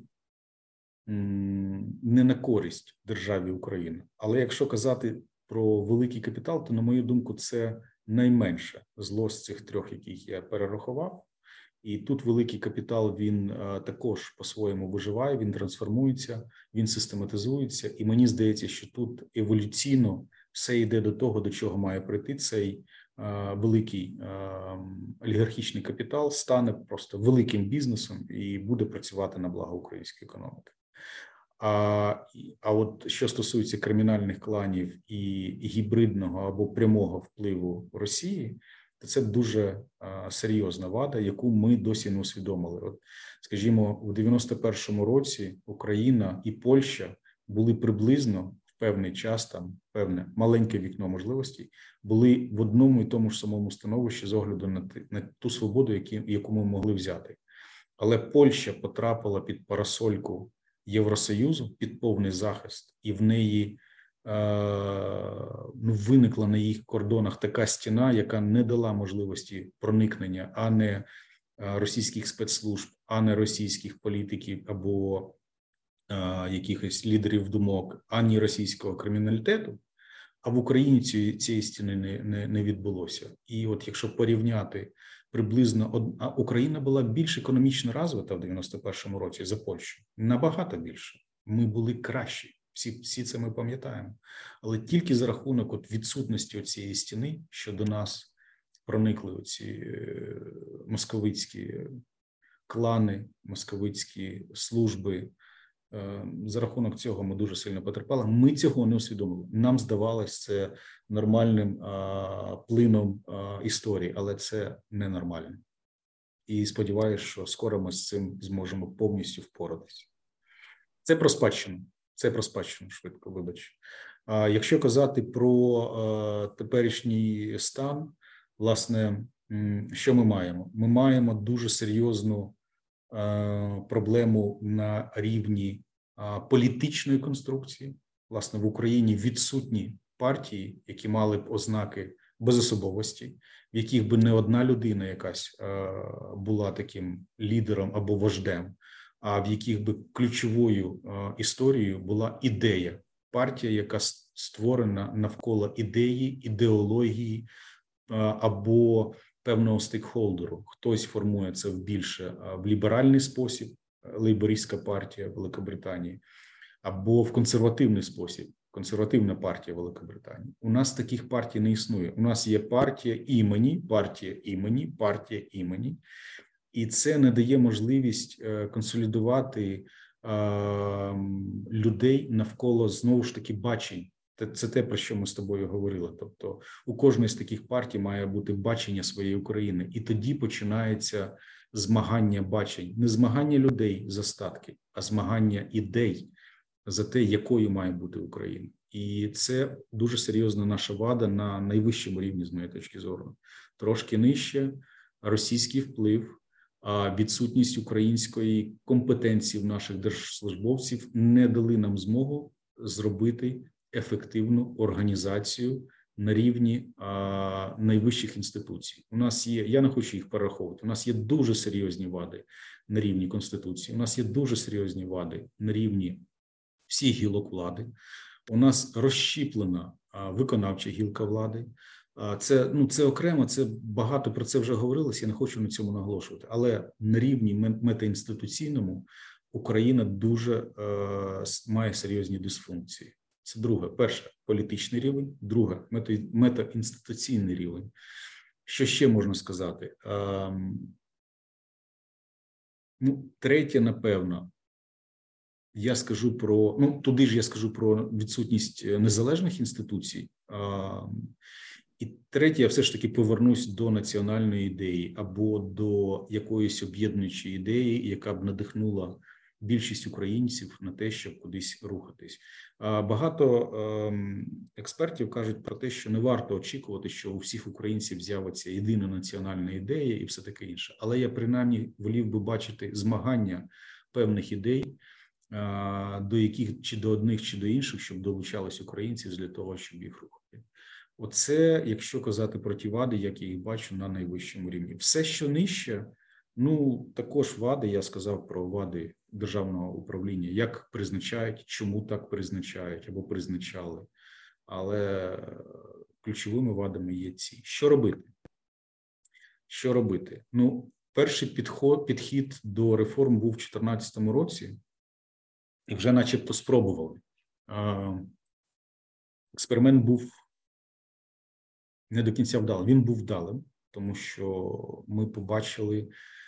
S2: не на користь державі Україна. Але якщо казати про великий капітал, то, на мою думку, це найменше зло з цих трьох, яких я перерахував. І тут великий капітал, він також по-своєму виживає, він трансформується, він систематизується. І мені здається, що тут еволюційно все йде до того, до чого має прийти цей великий олігархічний капітал, стане просто великим бізнесом і буде працювати на благо української економіки. А, а от що стосується кримінальних кланів і гібридного або прямого впливу Росії, то це дуже а, серйозна вада, яку ми досі не усвідомили. От, скажімо, у дев'яносто першому році Україна і Польща були приблизно в певний час, там певне маленьке вікно можливостей, були в одному і тому ж самому становищі з огляду на, на ту свободу, які, яку ми могли взяти. Але Польща потрапила під парасольку Євросоюзу, під повний захист, і в неї е, ну, виникла на їх кордонах така стіна, яка не дала можливості проникнення а не російських спецслужб, а не російських політиків або е, якихось лідерів думок, ані російського криміналітету. А в Україні цієї, цієї стіни не, не, не відбулося. І от якщо порівняти приблизно, а Україна була більш економічно розвита в дев'яносто першому році за Польщу, набагато більше. Ми були кращі, всі, всі це ми пам'ятаємо. Але тільки за рахунок от відсутності цієї стіни, що до нас проникли оці московицькі клани, московицькі служби, за рахунок цього ми дуже сильно потерпали. Ми цього не усвідомили. Нам здавалось це нормальним а, плином а, історії, але це ненормально. І сподіваюся, що скоро ми з цим зможемо повністю впоратися. Це про спадщину. Це про спадщину, швидко, вибач. А якщо казати про а, теперішній стан, власне, що ми маємо? Ми маємо дуже серйозну проблему на рівні політичної конструкції. Власне, в Україні відсутні партії, які мали б ознаки безособовості, в яких би не одна людина якась була таким лідером або вождем, а в яких би ключовою історією була ідея. Партія, яка створена навколо ідеї, ідеології або певного стейкхолдеру. Хтось формує це в більше в ліберальний спосіб, лейбористська партія Великобританії, або в консервативний спосіб, консервативна партія Великобританії. У нас таких партій не існує. У нас є партія імені, партія імені, партія імені. І це не дає можливість консолідувати людей навколо, знову ж таки, бачень. Це те, про що ми з тобою говорили. Тобто у кожної з таких партій має бути бачення своєї України. І тоді починається змагання бачень. Не змагання людей за статки, а змагання ідей за те, якою має бути Україна. І це дуже серйозна наша вада на найвищому рівні, з моєї точки зору. Трошки нижче російський вплив, а відсутність української компетенції в наших держслужбовців не дали нам змогу зробити ефективну організацію на рівні а, найвищих інституцій. У нас є, я не хочу їх перераховувати, у нас є дуже серйозні вади на рівні Конституції, у нас є дуже серйозні вади на рівні всіх гілок влади, у нас розщіплена а, виконавча гілка влади, Це, ну, це окремо, це багато про це вже говорилось, я не хочу на цьому наголошувати. Але на рівні метаінституційному Україна дуже е, має серйозні дисфункції. Це друге. Перше – політичний рівень. Друге – мета, метаінституційний рівень. Що ще можна сказати? Е, ну, третє, напевно, я скажу про, ну, туди ж я скажу про відсутність незалежних інституцій. Е, І третє, я все ж таки повернусь до національної ідеї або до якоїсь об'єднуючої ідеї, яка б надихнула більшість українців на те, щоб кудись рухатись. Багато експертів кажуть про те, що не варто очікувати, що у всіх українців з'явиться єдина національна ідея і все таке інше. Але я принаймні волів би бачити змагання певних ідей, до яких чи до одних, чи до інших, щоб долучались українці для того, щоб їх рухати. Оце, якщо казати про ті вади, як я їх бачу на найвищому рівні. Все, що нижче, ну, також вади, я сказав про вади державного управління, як призначають, чому так призначають або призначали. Але ключовими вадами є ці. Що робити? Що робити? Ну, перший підход, підхід до реформ був у дві тисячі чотирнадцятому році, і вже начебто спробували. Експеримент був не до кінця вдалим. Він був вдалим, тому що ми побачили,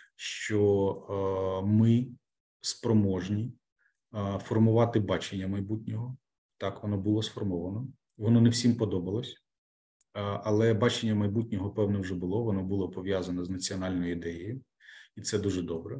S2: що ми спроможні формувати бачення майбутнього. Так, воно було сформовано. Воно не всім подобалось, але бачення майбутнього, певно, вже було. Воно було пов'язане з національною ідеєю, і це дуже добре.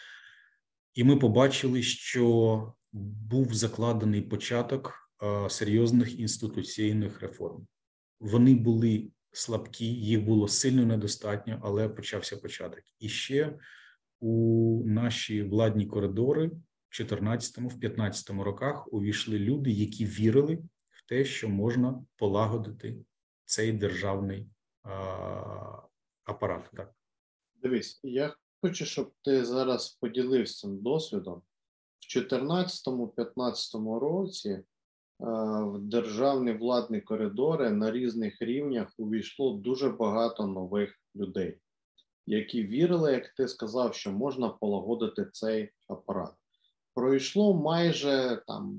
S2: І ми побачили, що був закладений початок серйозних інституційних реформ. Вони були слабкі, їх було сильно недостатньо, але почався початок. І ще у наші владні коридори в чотирнадцятому, в п'ятнадцятому роках увійшли люди, які вірили в те, що можна полагодити цей державний а, апарат. Так.
S1: Дивись, я хочу, щоб ти зараз поділився цим досвідом. В чотирнадцятому-п'ятнадцятому році в державні владні коридори на різних рівнях увійшло дуже багато нових людей, які вірили, як ти сказав, що можна полагодити цей апарат. Пройшло майже там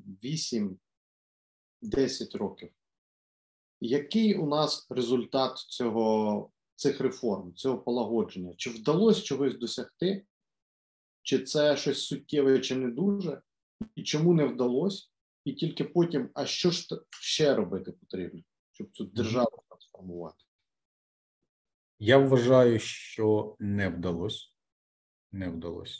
S1: вісім-десять років. Який у нас результат цього, цих реформ, цього полагодження? Чи вдалося чогось досягти? Чи це щось суттєве, чи не дуже? І чому не вдалося? І тільки потім, а що ж ще робити потрібно, щоб цю державу трансформувати?
S2: Я вважаю, що не вдалося. Не вдалося.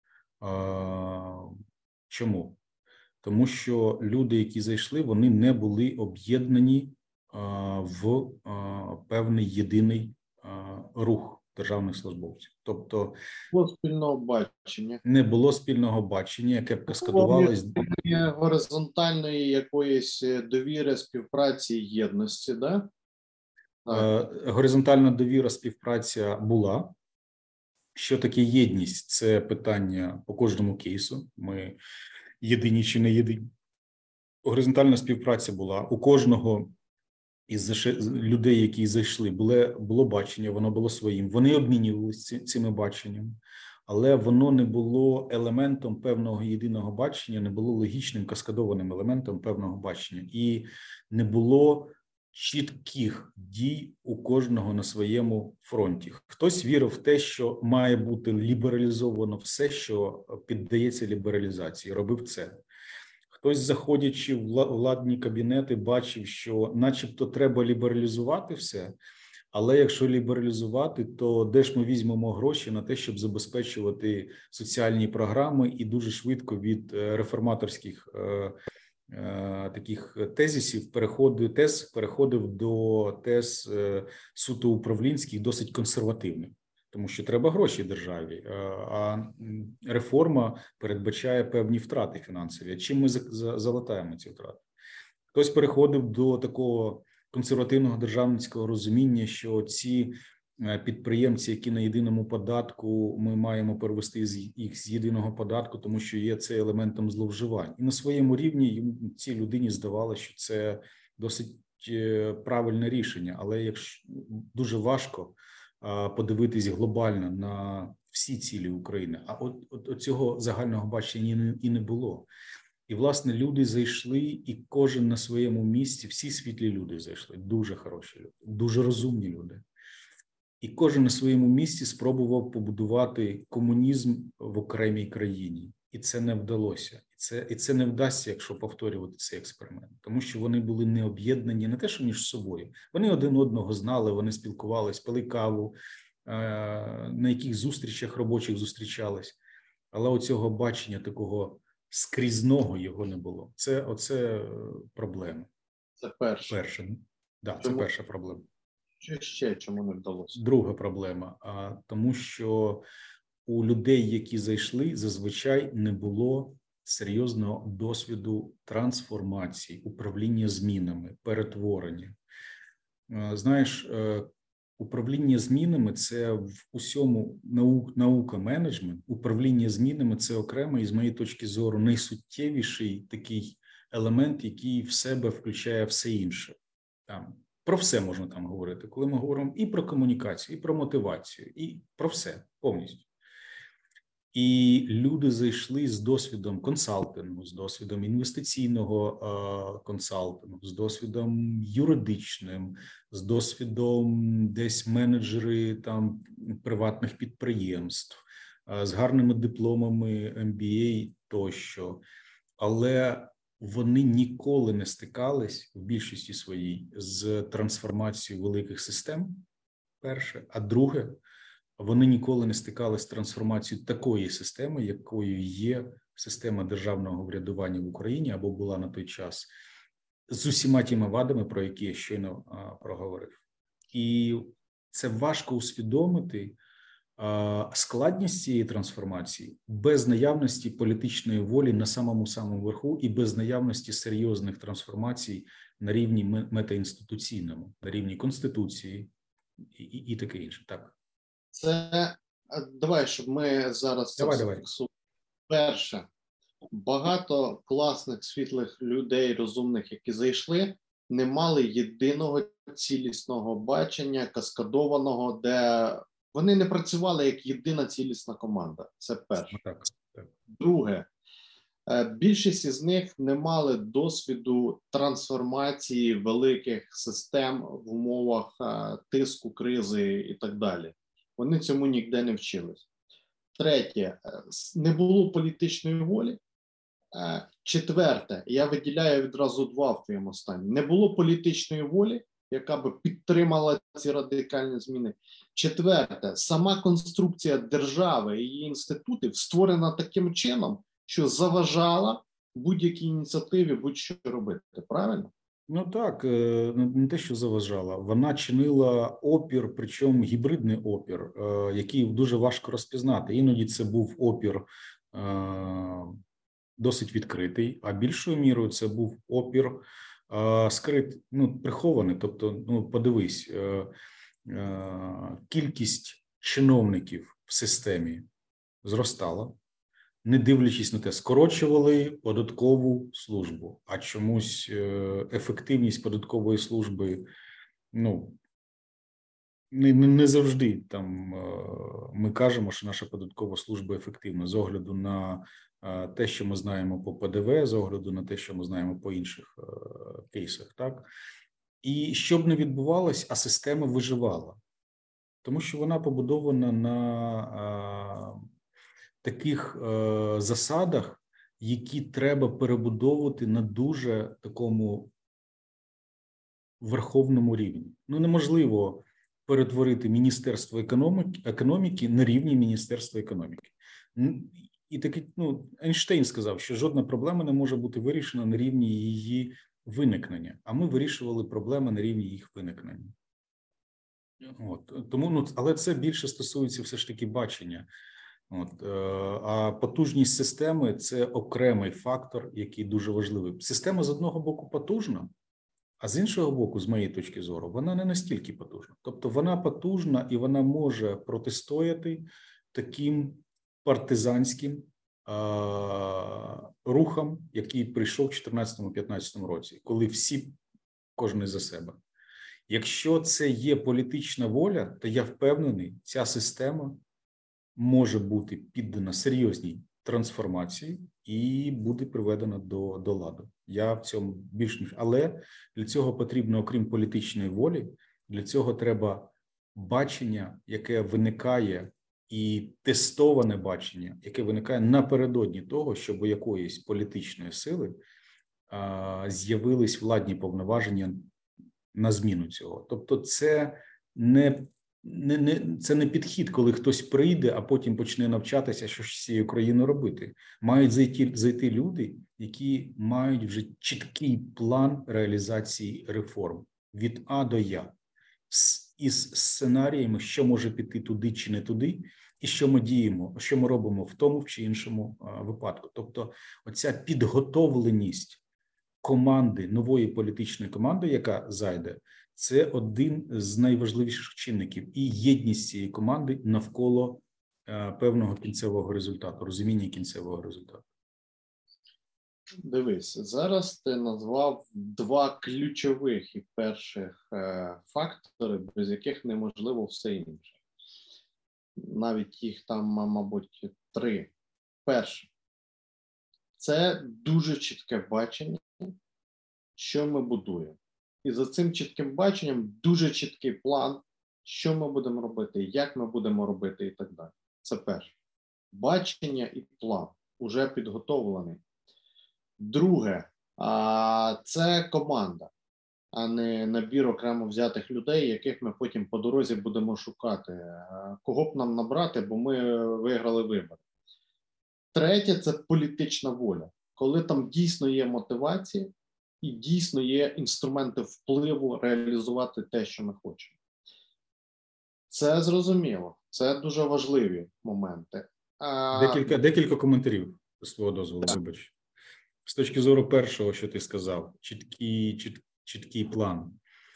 S2: А, чому? Тому що люди, які зайшли, вони не були об'єднані а, в а, певний єдиний а, рух державних службовців. Тобто
S1: не було спільного бачення.
S2: Не було спільного бачення, яке б каскадувалось.
S1: Горизонтальної якоїсь довіри, співпраці і єдності, да?
S2: Так? Горизонтальна довіра, співпраця була. Що таке єдність? Це питання по кожному кейсу. Ми єдині чи не єдині. Горизонтальна співпраця була. У кожного із людей, які зайшли, було, було бачення, воно було своїм. Вони обмінювалися цими баченнями, але воно не було елементом певного єдиного бачення, не було логічним каскадованим елементом певного бачення. І не було чітких дій у кожного на своєму фронті. Хтось вірив в те, що має бути лібералізовано все, що піддається лібералізації, робив це. Хтось, заходячи в владні кабінети, бачив, що начебто треба лібералізувати все, але якщо лібералізувати, то де ж ми візьмемо гроші на те, щоб забезпечувати соціальні програми, і дуже швидко від реформаторських е, е, таких тезисів переходив, тез переходив до тез е, суто управлінських, досить консервативних. Тому що треба гроші державі, а реформа передбачає певні втрати фінансові. А чим ми залатаємо ці втрати? Хтось переходив до такого консервативного державницького розуміння, що ці підприємці, які на єдиному податку, ми маємо перевести їх з єдиного податку, тому що є це елементом зловживань. І на своєму рівні цій людині здавалося, що це досить правильне рішення, але якщо дуже важко подивитись глобально на всі цілі України, а от, от, от цього загального бачення і не, і не було. І, власне, люди зайшли, і кожен на своєму місці, всі світлі люди зайшли, дуже хороші люди, дуже розумні люди. І кожен на своєму місці спробував побудувати комунізм в окремій країні. І це не вдалося. І це, і це не вдасться, якщо повторювати цей експеримент. Тому що вони були не об'єднані, не те, що між собою. Вони один одного знали, вони спілкувались, пили каву, на яких зустрічах робочих зустрічались. Але оцього бачення такого скрізного його не було. Це оце проблема.
S1: Це перше.
S2: Перше. Да, це перша проблема.
S1: Що ще чому не вдалося?
S2: Друга проблема. А, тому що у людей, які зайшли, зазвичай не було серйозного досвіду трансформації, управління змінами, перетворення. А, знаєш, управління змінами – це в усьому наук, наука, менеджмент. Управління змінами – це окремий, з моєї точки зору, найсуттєвіший такий елемент, який в себе включає все інше. Там, про все можна там говорити, коли ми говоримо і про комунікацію, і про мотивацію, і про все повністю. І люди зайшли з досвідом консалтингу, з досвідом інвестиційного е, консалтингу, з досвідом юридичним, з досвідом десь менеджери там приватних підприємств, е, з гарними дипломами ем бі ей тощо. Але вони ніколи не стикались в більшості своїй з трансформацією великих систем, перше. А друге, вони ніколи не стикались з трансформацією такої системи, якою є система державного врядування в Україні, або була на той час, з усіма тими вадами, про які я щойно а, проговорив. І це важко усвідомити а, складність цієї трансформації без наявності політичної волі на самому-самому верху і без наявності серйозних трансформацій на рівні метаінституційному, на рівні Конституції і, і, і таке інше. Так.
S1: Це, давай, щоб ми зараз...
S2: Давай, давай.
S1: Перше, багато класних, світлих людей, розумних, які зайшли, не мали єдиного цілісного бачення, каскадованого, де вони не працювали як єдина цілісна команда. Це перше.
S2: Так, так.
S1: Друге, більшість із них не мали досвіду трансформації великих систем в умовах тиску, кризи і так далі. Вони цьому ніде не вчились. Третє, не було політичної волі. Четверте, я виділяю відразу два в твоєму стані. Не було політичної волі, яка би підтримала ці радикальні зміни. Четверте, сама конструкція держави і її інститутів створена таким чином, що заважала будь-якій ініціативі будь-що робити. Правильно?
S2: Ну так, не те, що заважала. Вона чинила опір, причому гібридний опір, який дуже важко розпізнати. Іноді це був опір досить відкритий, а більшою мірою це був опір скрит, ну, прихований. Тобто, ну, подивись, кількість чиновників в системі зростала. Не дивлячись на те, скорочували податкову службу, а чомусь ефективність податкової служби, ну, не, не завжди там ми кажемо, що наша податкова служба ефективна з огляду на те, що ми знаємо по пе де ве, з огляду на те, що ми знаємо по інших кейсах, так? І що б не відбувалось, а система виживала, тому що вона побудована на таких е, засадах, які треба перебудовувати на дуже такому верховному рівні. Ну, неможливо перетворити Міністерство економіки, економіки на рівні Міністерства економіки. І таки, ну, Ейнштейн сказав, що жодна проблема не може бути вирішена на рівні її виникнення, а ми вирішували проблеми на рівні їх виникнення. От, тому, ну, але це більше стосується все ж таки бачення. От, а потужність системи – це окремий фактор, який дуже важливий. Система з одного боку потужна, а з іншого боку, з моєї точки зору, вона не настільки потужна. Тобто вона потужна і вона може протистояти таким партизанським а, рухам, який прийшов в чотирнадцятому-п'ятнадцятому році, коли всі кожен за себе. Якщо це є політична воля, то я впевнений, ця система може бути піддана серйозній трансформації і буде приведена до, до ладу. Я в цьому більш ніж. Але для цього потрібно, окрім політичної волі, для цього треба бачення, яке виникає, і тестоване бачення, яке виникає напередодні того, щоб у якоїсь політичної сили а, з'явились владні повноваження на зміну цього. Тобто це не, не, не, це не підхід, коли хтось прийде, а потім почне навчатися, що ж з цією країною робити. Мають зайти, зайти люди, які мають вже чіткий план реалізації реформ від А до Я. З, із сценаріями, що може піти туди чи не туди, і що ми діємо, що ми робимо в тому чи іншому а, випадку. Тобто оця підготовленість команди, нової політичної команди, яка зайде, це один з найважливіших чинників. І єдність цієї команди навколо а, певного кінцевого результату, розуміння кінцевого результату.
S1: Дивись, зараз ти назвав два ключових і перших е, фактори, без яких неможливо все інше. Навіть їх там, мабуть, три. Перше, це дуже чітке бачення, що ми будуємо. І за цим чітким баченням дуже чіткий план, що ми будемо робити, як ми будемо робити і так далі. Це перше. Бачення і план уже підготовлений. Друге, це команда, а не набір окремо взятих людей, яких ми потім по дорозі будемо шукати. Кого б нам набрати, бо ми виграли вибори. Третє – це політична воля, коли там дійсно є мотивація і дійсно є інструменти впливу реалізувати те, що ми хочемо. Це зрозуміло, це дуже важливі моменти.
S2: Декілька, декілька коментарів, з твого дозволу, вибач. З точки зору першого, що ти сказав, чіткий, чіт, чіткий план.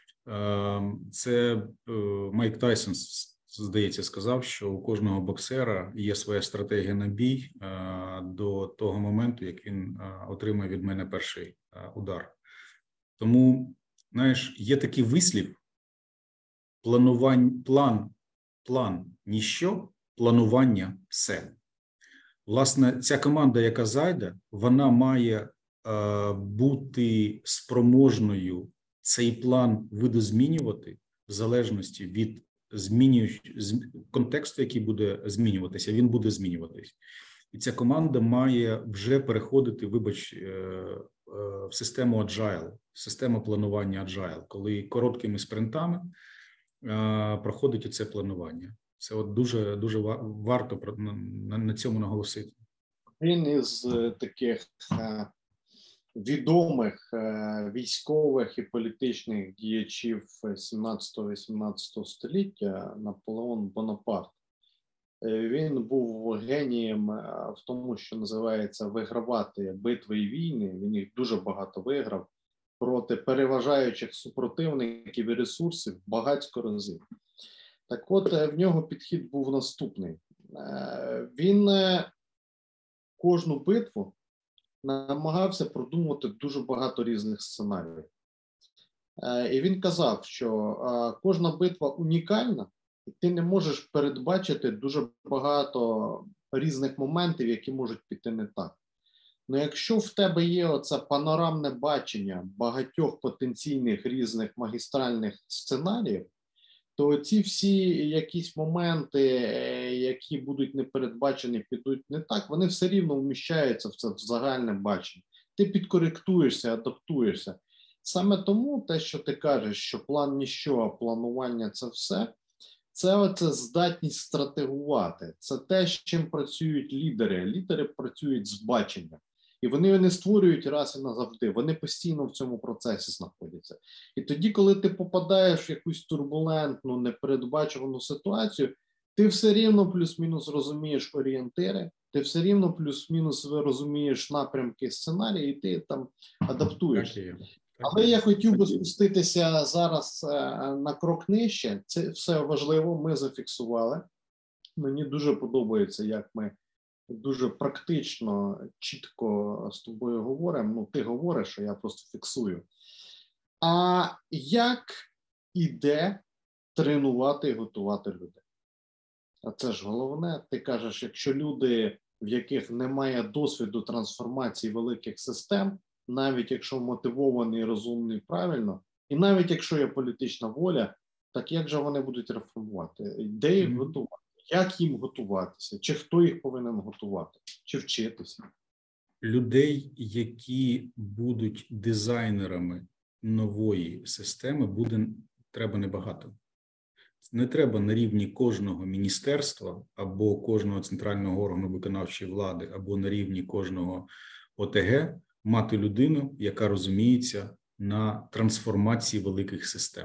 S2: Це Майк Тайсон, здається, сказав, що у кожного боксера є своя стратегія на бій до того моменту, як він отримає від мене перший удар. Тому, знаєш, є такий вислів: планування, план, план – ніщо, планування – все. Власне, ця команда, яка зайде, вона має е, бути спроможною цей план видозмінювати в залежності від змінюючого контексту, який буде змінюватися, він буде змінюватись. І ця команда має вже переходити, вибач, е, е, в систему agile, систему планування agile, коли короткими спринтами е, проходить оце планування. Це от дуже, дуже варто на, на цьому наголосити.
S1: Він із таких е, відомих е, військових і політичних діячів сімнадцятого-вісімнадцятого століття, Наполеон Бонапарт. Е, він був генієм в тому, що називається вигравати битви і війни. Він їх дуже багато виграв проти переважаючих супротивників і ресурсів багатько разів. Так от, в нього підхід був наступний. Він кожну битву намагався продумувати дуже багато різних сценаріїв. І він казав, що кожна битва унікальна, і ти не можеш передбачити дуже багато різних моментів, які можуть піти не так. Ну, якщо в тебе є оце панорамне бачення багатьох потенційних різних магістральних сценаріїв, то ці всі якісь моменти, які будуть непередбачені, підуть не так, вони все рівно вміщаються в це в загальне бачення. Ти підкоректуєшся, адаптуєшся. Саме тому те, що ти кажеш, що план ніщо, а планування – це все, це оце здатність стратегувати. Це те, з чим працюють лідери. Лідери працюють з баченням. І вони його не створюють раз і назавжди, вони постійно в цьому процесі знаходяться. І тоді, коли ти попадаєш в якусь турбулентну, непередбачувану ситуацію, ти все рівно плюс-мінус розумієш орієнтири, ти все рівно плюс-мінус розумієш напрямки сценарії, і ти там адаптуєшся. Але я хотів би спуститися зараз на крок нижче, це все важливо, ми зафіксували. Мені дуже подобається, як ми дуже практично, чітко з тобою говоримо. Ну, ти говориш, а я просто фіксую. А як іде тренувати і готувати людей? А це ж головне. Ти кажеш, якщо люди, в яких немає досвіду трансформації великих систем, навіть якщо мотивований, розумний, правильно, і навіть якщо є політична воля, так як же вони будуть реформувати? Де їх mm-hmm. готувати? Як їм готуватися? Чи хто їх повинен готувати? Чи вчитися?
S2: Людей, які будуть дизайнерами нової системи, буде треба небагато. Не треба на рівні кожного міністерства або кожного центрального органу виконавчої влади, або на рівні кожного О Те Ге мати людину, яка розуміється на трансформації великих систем.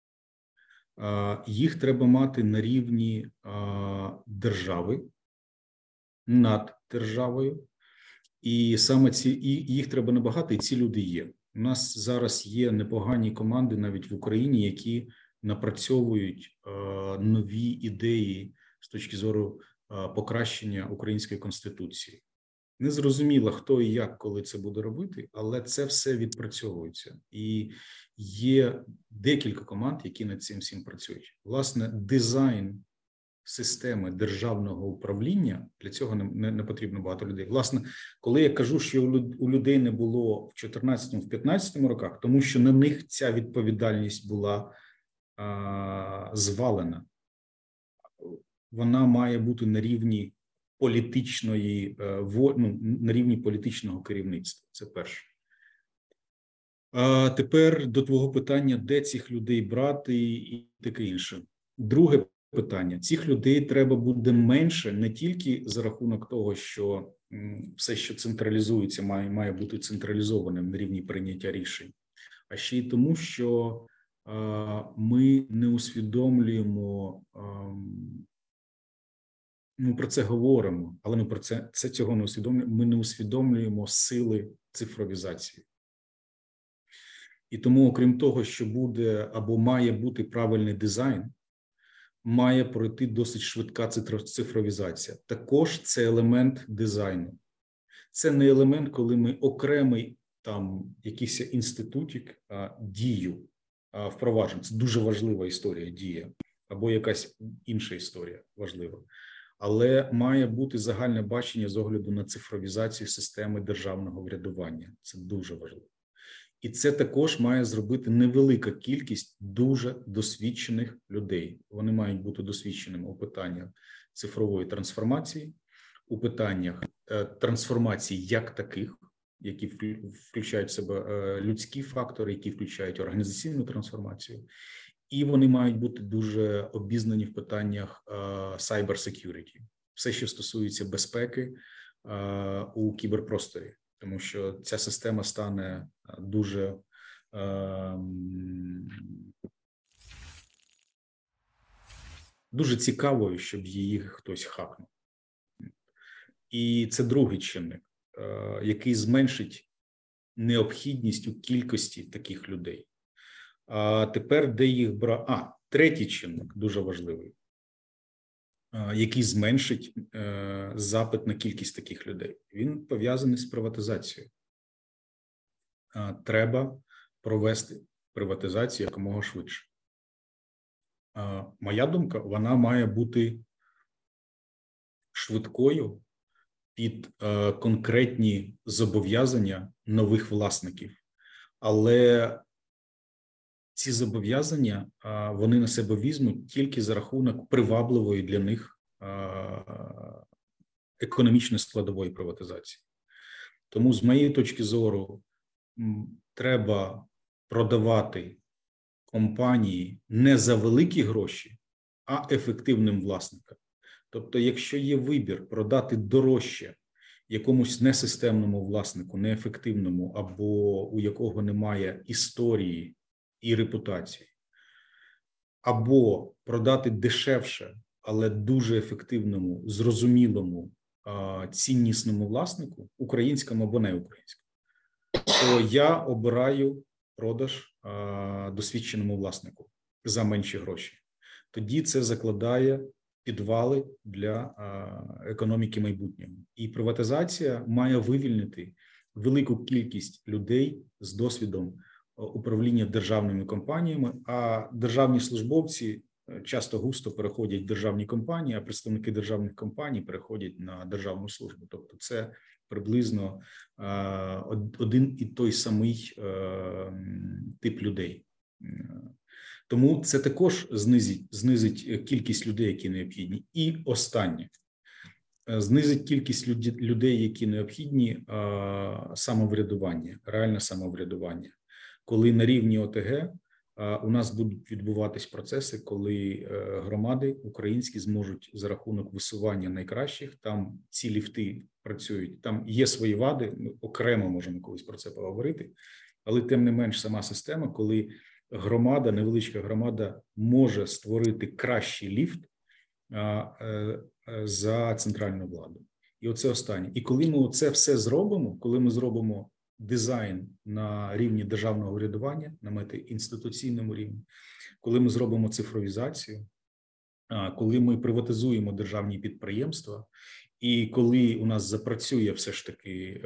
S2: Їх треба мати на рівні держави, над державою, і саме ці і їх треба набагато, і ці люди є. У нас зараз є непогані команди навіть в Україні, які напрацьовують е, нові ідеї з точки зору е, покращення української конституції. Незрозуміло, хто і як, коли це буде робити, але це все відпрацьовується. І є декілька команд, які над цим всім працюють. Власне, дизайн системи державного управління, для цього не, не, не потрібно багато людей. Власне, коли я кажу, що у людей не було в чотирнадцятому-п'ятнадцятому роках, тому що на них ця відповідальність була а, звалена. Вона має бути на рівні політичної, ну, на рівні політичного керівництва. Це перше. А тепер до твого питання, де цих людей брати і таке інше. Друге питання. Цих людей треба буде менше не тільки за рахунок того, що все, що централізується, має, має бути централізованим на рівні прийняття рішень, а ще й тому, що а, ми не усвідомлюємо, а, ми про це говоримо, але ми про це, це цього не усвідомлюємо, ми не усвідомлюємо сили цифровізації. І тому, окрім того, що буде або має бути правильний дизайн, має пройти досить швидка цифровізація. Також це елемент дизайну. Це не елемент, коли ми окремий там якийсь інститутик а, дію а, впроваджуємо. Це дуже важлива історія, дія. Або якась інша історія важлива. Але має бути загальне бачення з огляду на цифровізацію системи державного врядування. Це дуже важливо. І це також має зробити невелика кількість дуже досвідчених людей. Вони мають бути досвідченими у питаннях цифрової трансформації, у питаннях е, трансформації як таких, які включають в себе е, людські фактори, які включають організаційну трансформацію. І вони мають бути дуже обізнані в питаннях е, cyber security. Все, що стосується безпеки е, у кіберпросторі. Тому що ця система стане дуже е, дуже цікавою, щоб її хтось хакнув. І це другий чинник, е, який зменшить необхідність у кількості таких людей. А тепер де їх брати? А, третій чинник, дуже важливий, е, який зменшить е, запит на кількість таких людей. Він пов'язаний з приватизацією. Е, треба провести приватизацію якомога швидше. Е, моя думка, вона має бути швидкою під е, конкретні зобов'язання нових власників. Але ці зобов'язання, е, вони на себе візьмуть тільки за рахунок привабливої для них е, економічної складової приватизації. Тому, з моєї точки зору, м, треба продавати компанії не за великі гроші, а ефективним власникам. Тобто, якщо є вибір продати дорожче якомусь несистемному власнику, неефективному, або у якого немає історії і репутації, або продати дешевше, але дуже ефективному, зрозумілому, ціннісному власнику, українському або неукраїнському, то я обираю продаж досвідченому власнику за менші гроші. Тоді це закладає підвали для економіки майбутнього. І приватизація має вивільнити велику кількість людей з досвідом управління державними компаніями, а державні службовці часто густо переходять в державні компанії, а представники державних компаній переходять на державну службу. Тобто це приблизно один і той самий тип людей. Тому це також знизить, знизить кількість людей, які необхідні. І останнє. Знизить кількість людей, які необхідні, самоврядування, реальне самоврядування. Коли на рівні ОТГ у нас будуть відбуватись процеси, коли громади українські зможуть за рахунок висування найкращих, там ці ліфти працюють, там є свої вади, ми окремо можемо колись про це поговорити, але тим не менш сама система, коли громада, невеличка громада може створити кращий ліфт за центральну владу. І оце останнє. І коли ми це все зробимо, коли ми зробимо дизайн на рівні державного урядування, на метаінституційному рівні, коли ми зробимо цифровізацію, коли ми приватизуємо державні підприємства, і коли у нас запрацює все ж таки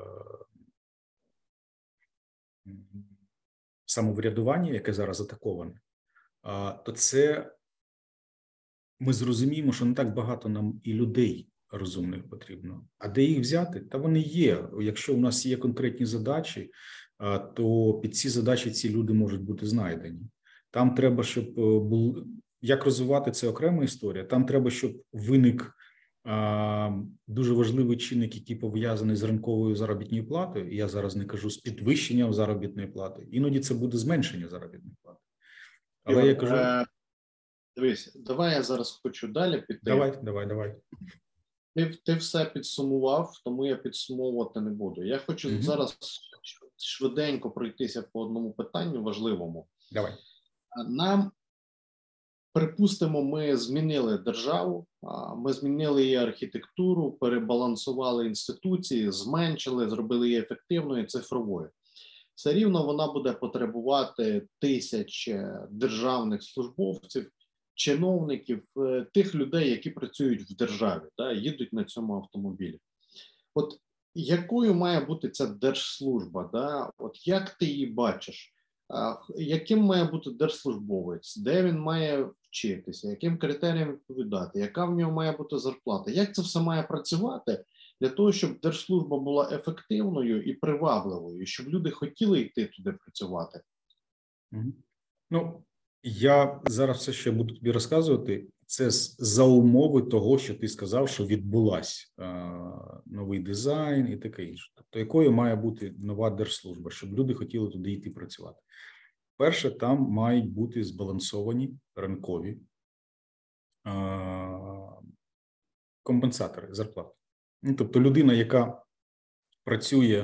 S2: самоврядування, яке зараз атаковане, то це ми зрозуміємо, що не так багато нам і людей розумних потрібно. А де їх взяти? Та вони є. Якщо у нас є конкретні задачі, то під ці задачі ці люди можуть бути знайдені. Там треба, щоб був... Як розвивати, це окрема історія. Там треба, щоб виник а, дуже важливий чинник, який пов'язаний з ринковою заробітною платою. Я зараз не кажу з підвищенням заробітної плати. Іноді це буде зменшення заробітної плати. Але Іван, я кажу... Е,
S1: дивись, давай я зараз хочу далі піти.
S2: Давай, давай, давай.
S1: Ти, ти все підсумував, тому я підсумовувати не буду. Я хочу mm-hmm. зараз швиденько пройтися по одному питанню важливому.
S2: Давай.
S1: Нам, припустимо, ми змінили державу, ми змінили її архітектуру, перебалансували інституції, зменшили, зробили її ефективною, цифровою. Все рівно вона буде потребувати тисяч державних службовців, чиновників, тих людей, які працюють в державі, да, їдуть на цьому автомобілі. От якою має бути ця держслужба? Да? От як ти її бачиш? А, яким має бути держслужбовець? Де він має вчитися? Яким критеріям відповідати? Яка в нього має бути зарплата? Як це все має працювати для того, щоб держслужба була ефективною і привабливою, щоб люди хотіли йти туди працювати?
S2: Mm-hmm. Ну, я зараз все, що я буду тобі розказувати, це за умови того, що ти сказав, що відбулась е, новий дизайн і таке інше. Тобто, якою має бути нова держслужба, щоб люди хотіли туди йти працювати. Перше, там мають бути збалансовані ринкові е, компенсатори зарплат. Ну, тобто, людина, яка працює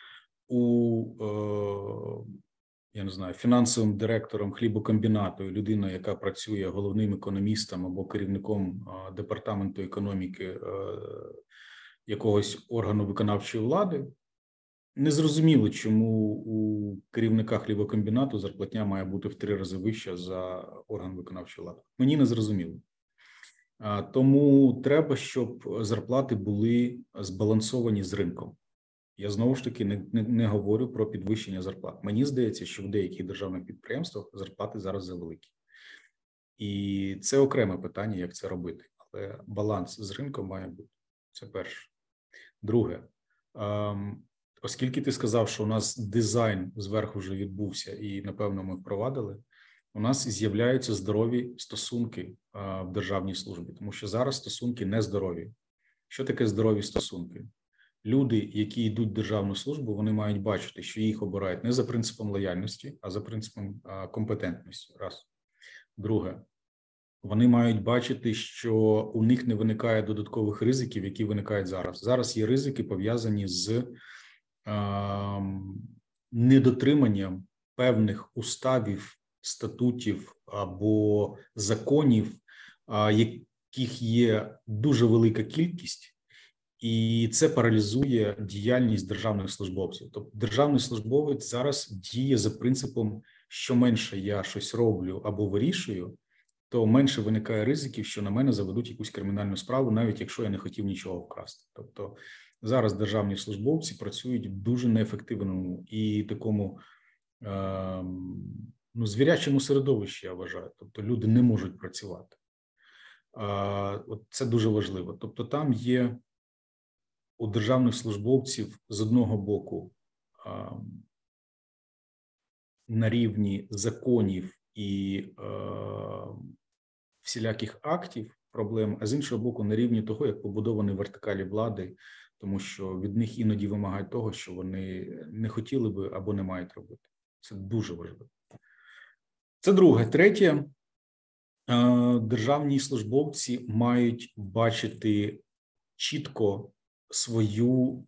S2: у е, я не знаю, фінансовим директором хлібокомбінату, людина, яка працює головним економістом або керівником а, департаменту економіки а, якогось органу виконавчої влади, не зрозуміло, чому у керівника хлібокомбінату зарплатня має бути в три рази вища за орган виконавчої влади. Мені не зрозуміло. А, тому треба, щоб зарплати були збалансовані з ринком. Я знову ж таки не, не, не говорю про підвищення зарплат. Мені здається, що в деяких державних підприємствах зарплати зараз завеликі. І це окреме питання, як це робити. Але баланс з ринком має бути. Це перше. Друге, ем, оскільки ти сказав, що у нас дизайн зверху вже відбувся і, напевно, ми впровадили, у нас з'являються здорові стосунки е, в державній службі, тому що зараз стосунки нездорові. Що таке здорові стосунки? Люди, які йдуть в державну службу, вони мають бачити, що їх обирають не за принципом лояльності, а за принципом а, компетентності. Раз. Друге, вони мають бачити, що у них не виникає додаткових ризиків, які виникають зараз. Зараз є ризики, пов'язані з а, недотриманням певних уставів, статутів або законів, а, яких є дуже велика кількість. І це паралізує діяльність державних службовців. Тобто державний службовець зараз діє за принципом, що менше я щось роблю або вирішую, то менше виникає ризиків, що на мене заведуть якусь кримінальну справу, навіть якщо я не хотів нічого вкрасти. Тобто зараз державні службовці працюють в дуже неефективному і такому ну, звірячому середовищі, я вважаю. Тобто люди не можуть працювати. От це дуже важливо. Тобто там є у державних службовців з одного боку на рівні законів і всіляких актів проблем, а з іншого боку на рівні того, як побудовані вертикалі влади, тому що від них іноді вимагають того, що вони не хотіли би або не мають робити. Це дуже важливо. Це друге. Третє. Державні службовці мають бачити чітко свою,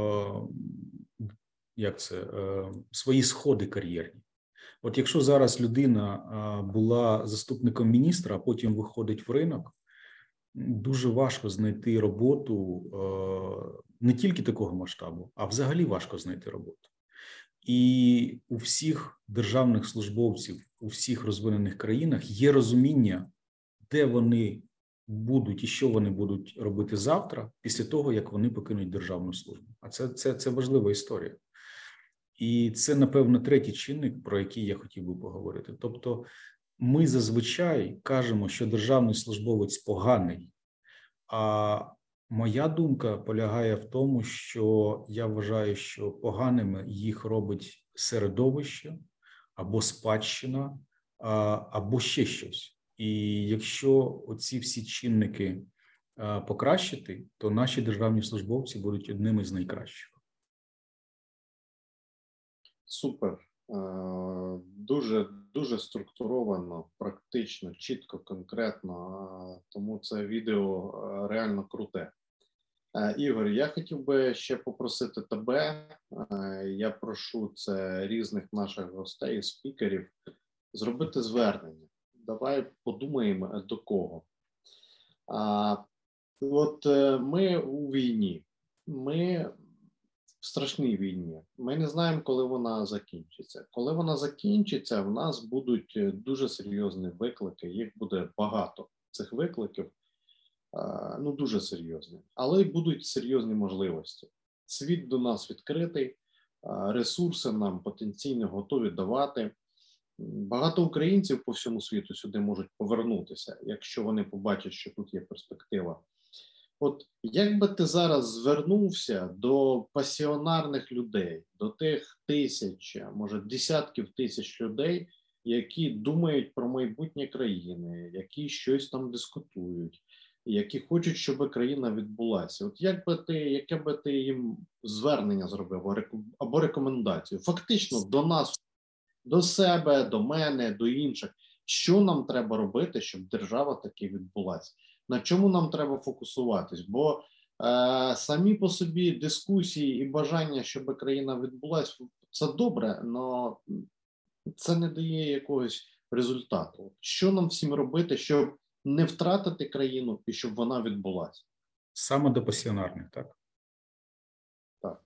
S2: як це, свої сходи кар'єрні. От якщо зараз людина була заступником міністра, а потім виходить в ринок, дуже важко знайти роботу не тільки такого масштабу, а взагалі важко знайти роботу. І у всіх державних службовців, у всіх розвинених країнах є розуміння, де вони будуть і що вони будуть робити завтра, після того, як вони покинуть державну службу. А це, це, це важлива історія. І це, напевно, третій чинник, про який я хотів би поговорити. Тобто ми зазвичай кажемо, що державний службовець поганий, а моя думка полягає в тому, що я вважаю, що поганими їх робить середовище або спадщина, або ще щось. І якщо оці всі чинники покращити, то наші державні службовці будуть одними з найкращих.
S1: Супер. Дуже, дуже структуровано, практично, чітко, конкретно. Тому це відео реально круте. Ігор, я хотів би ще попросити тебе, я прошу це різних наших гостей, спікерів, зробити звернення. Давай подумаємо, до кого. А, от ми у війні, ми в страшній війні. Ми не знаємо, коли вона закінчиться. Коли вона закінчиться, в нас будуть дуже серйозні виклики, їх буде багато. Цих викликів, ну, дуже серйозні. Але й будуть серйозні можливості. Світ до нас відкритий, ресурси нам потенційно готові давати. Багато українців по всьому світу сюди можуть повернутися, якщо вони побачать, що тут є перспектива. От як би ти зараз звернувся до пасіонарних людей, до тих тисяч, може десятків тисяч людей, які думають про майбутнє країни, які щось там дискутують, які хочуть, щоб країна відбулася. От як би ти, яке би ти їм звернення зробив або рекомендацію? Фактично до нас, до себе, до мене, до інших. Що нам треба робити, щоб держава таки відбулася? На чому нам треба фокусуватись? Бо е, самі по собі дискусії і бажання, щоб країна відбулася, це добре, але це не дає якогось результату. Що нам всім робити, щоб не втратити країну і щоб вона відбулася?
S2: Саме до пасіонарних, так?
S1: Так.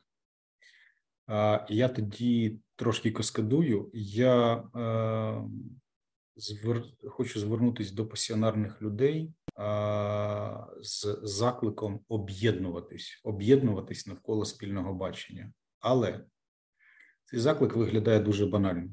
S2: А, я тоді трошки каскадую. Я е, звер... хочу звернутися до пасіонарних людей а, з закликом об'єднуватись, об'єднуватись навколо спільного бачення. Але цей заклик виглядає дуже банально.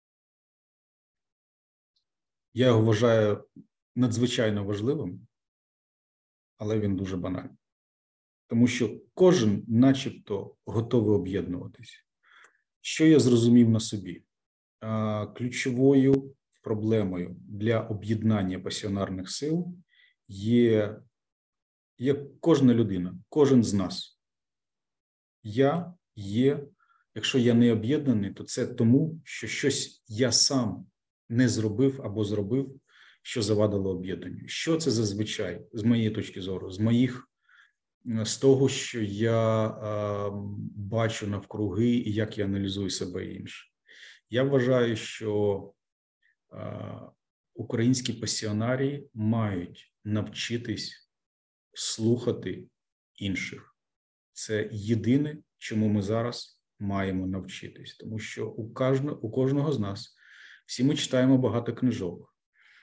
S2: Я його вважаю надзвичайно важливим, але він дуже банальний. Тому що кожен начебто готовий об'єднуватись. Що я зрозумів на собі? А, ключовою проблемою для об'єднання пасіонарних сил є, є кожна людина, кожен з нас. Я є, якщо я не об'єднаний, то це тому, що щось я сам не зробив або зробив, що завадило об'єднанню. Що це зазвичай, з моєї точки зору, з моїх, з того, що я е, бачу навкруги і як я аналізую себе і інше. Я вважаю, що е, українські пасіонарії мають навчитись слухати інших. Це єдине, чому ми зараз маємо навчитись. Тому що у кожного, у кожного з нас, всі ми читаємо багато книжок,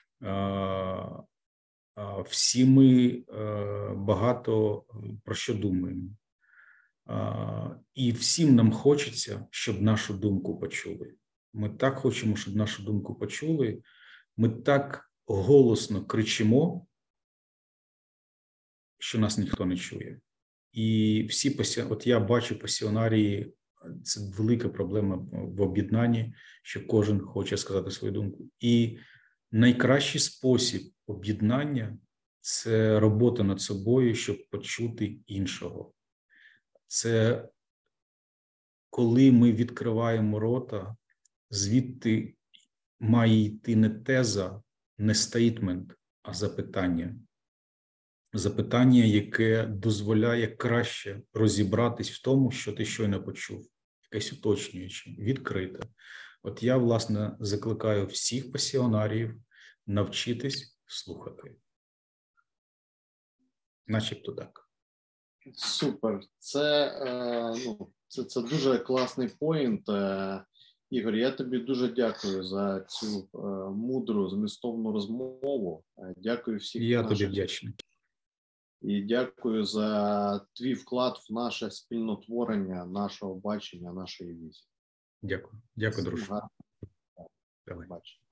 S2: всі ми багато про що думаємо. І всім нам хочеться, щоб нашу думку почули. Ми так хочемо, щоб нашу думку почули. Ми так голосно кричимо, що нас ніхто не чує. І всі пасі... от я бачу пасіонарії, це велика проблема в об'єднанні, що кожен хоче сказати свою думку. І найкращий спосіб об'єднання – це робота над собою, щоб почути іншого. Це коли ми відкриваємо рота, звідти має йти не теза, не стейтмент, а запитання. Запитання, яке дозволяє краще розібратись в тому, що ти щойно почув. Якесь уточнююче, відкрите. От я, власне, закликаю всіх пасіонаріїв навчитись слухати. Начебто так.
S1: Супер. Це, е, ну, це, це дуже класний поінт. Е, Ігор, я тобі дуже дякую за цю е, мудру, змістовну розмову. Е, дякую всіх.
S2: Я
S1: наших...
S2: тобі вдячний.
S1: І дякую за твій вклад в наше спільнотворення, нашого бачення, нашої візії.
S2: Дякую. Дякую, друже.
S1: Гарно.
S2: Давай.
S1: Бачення.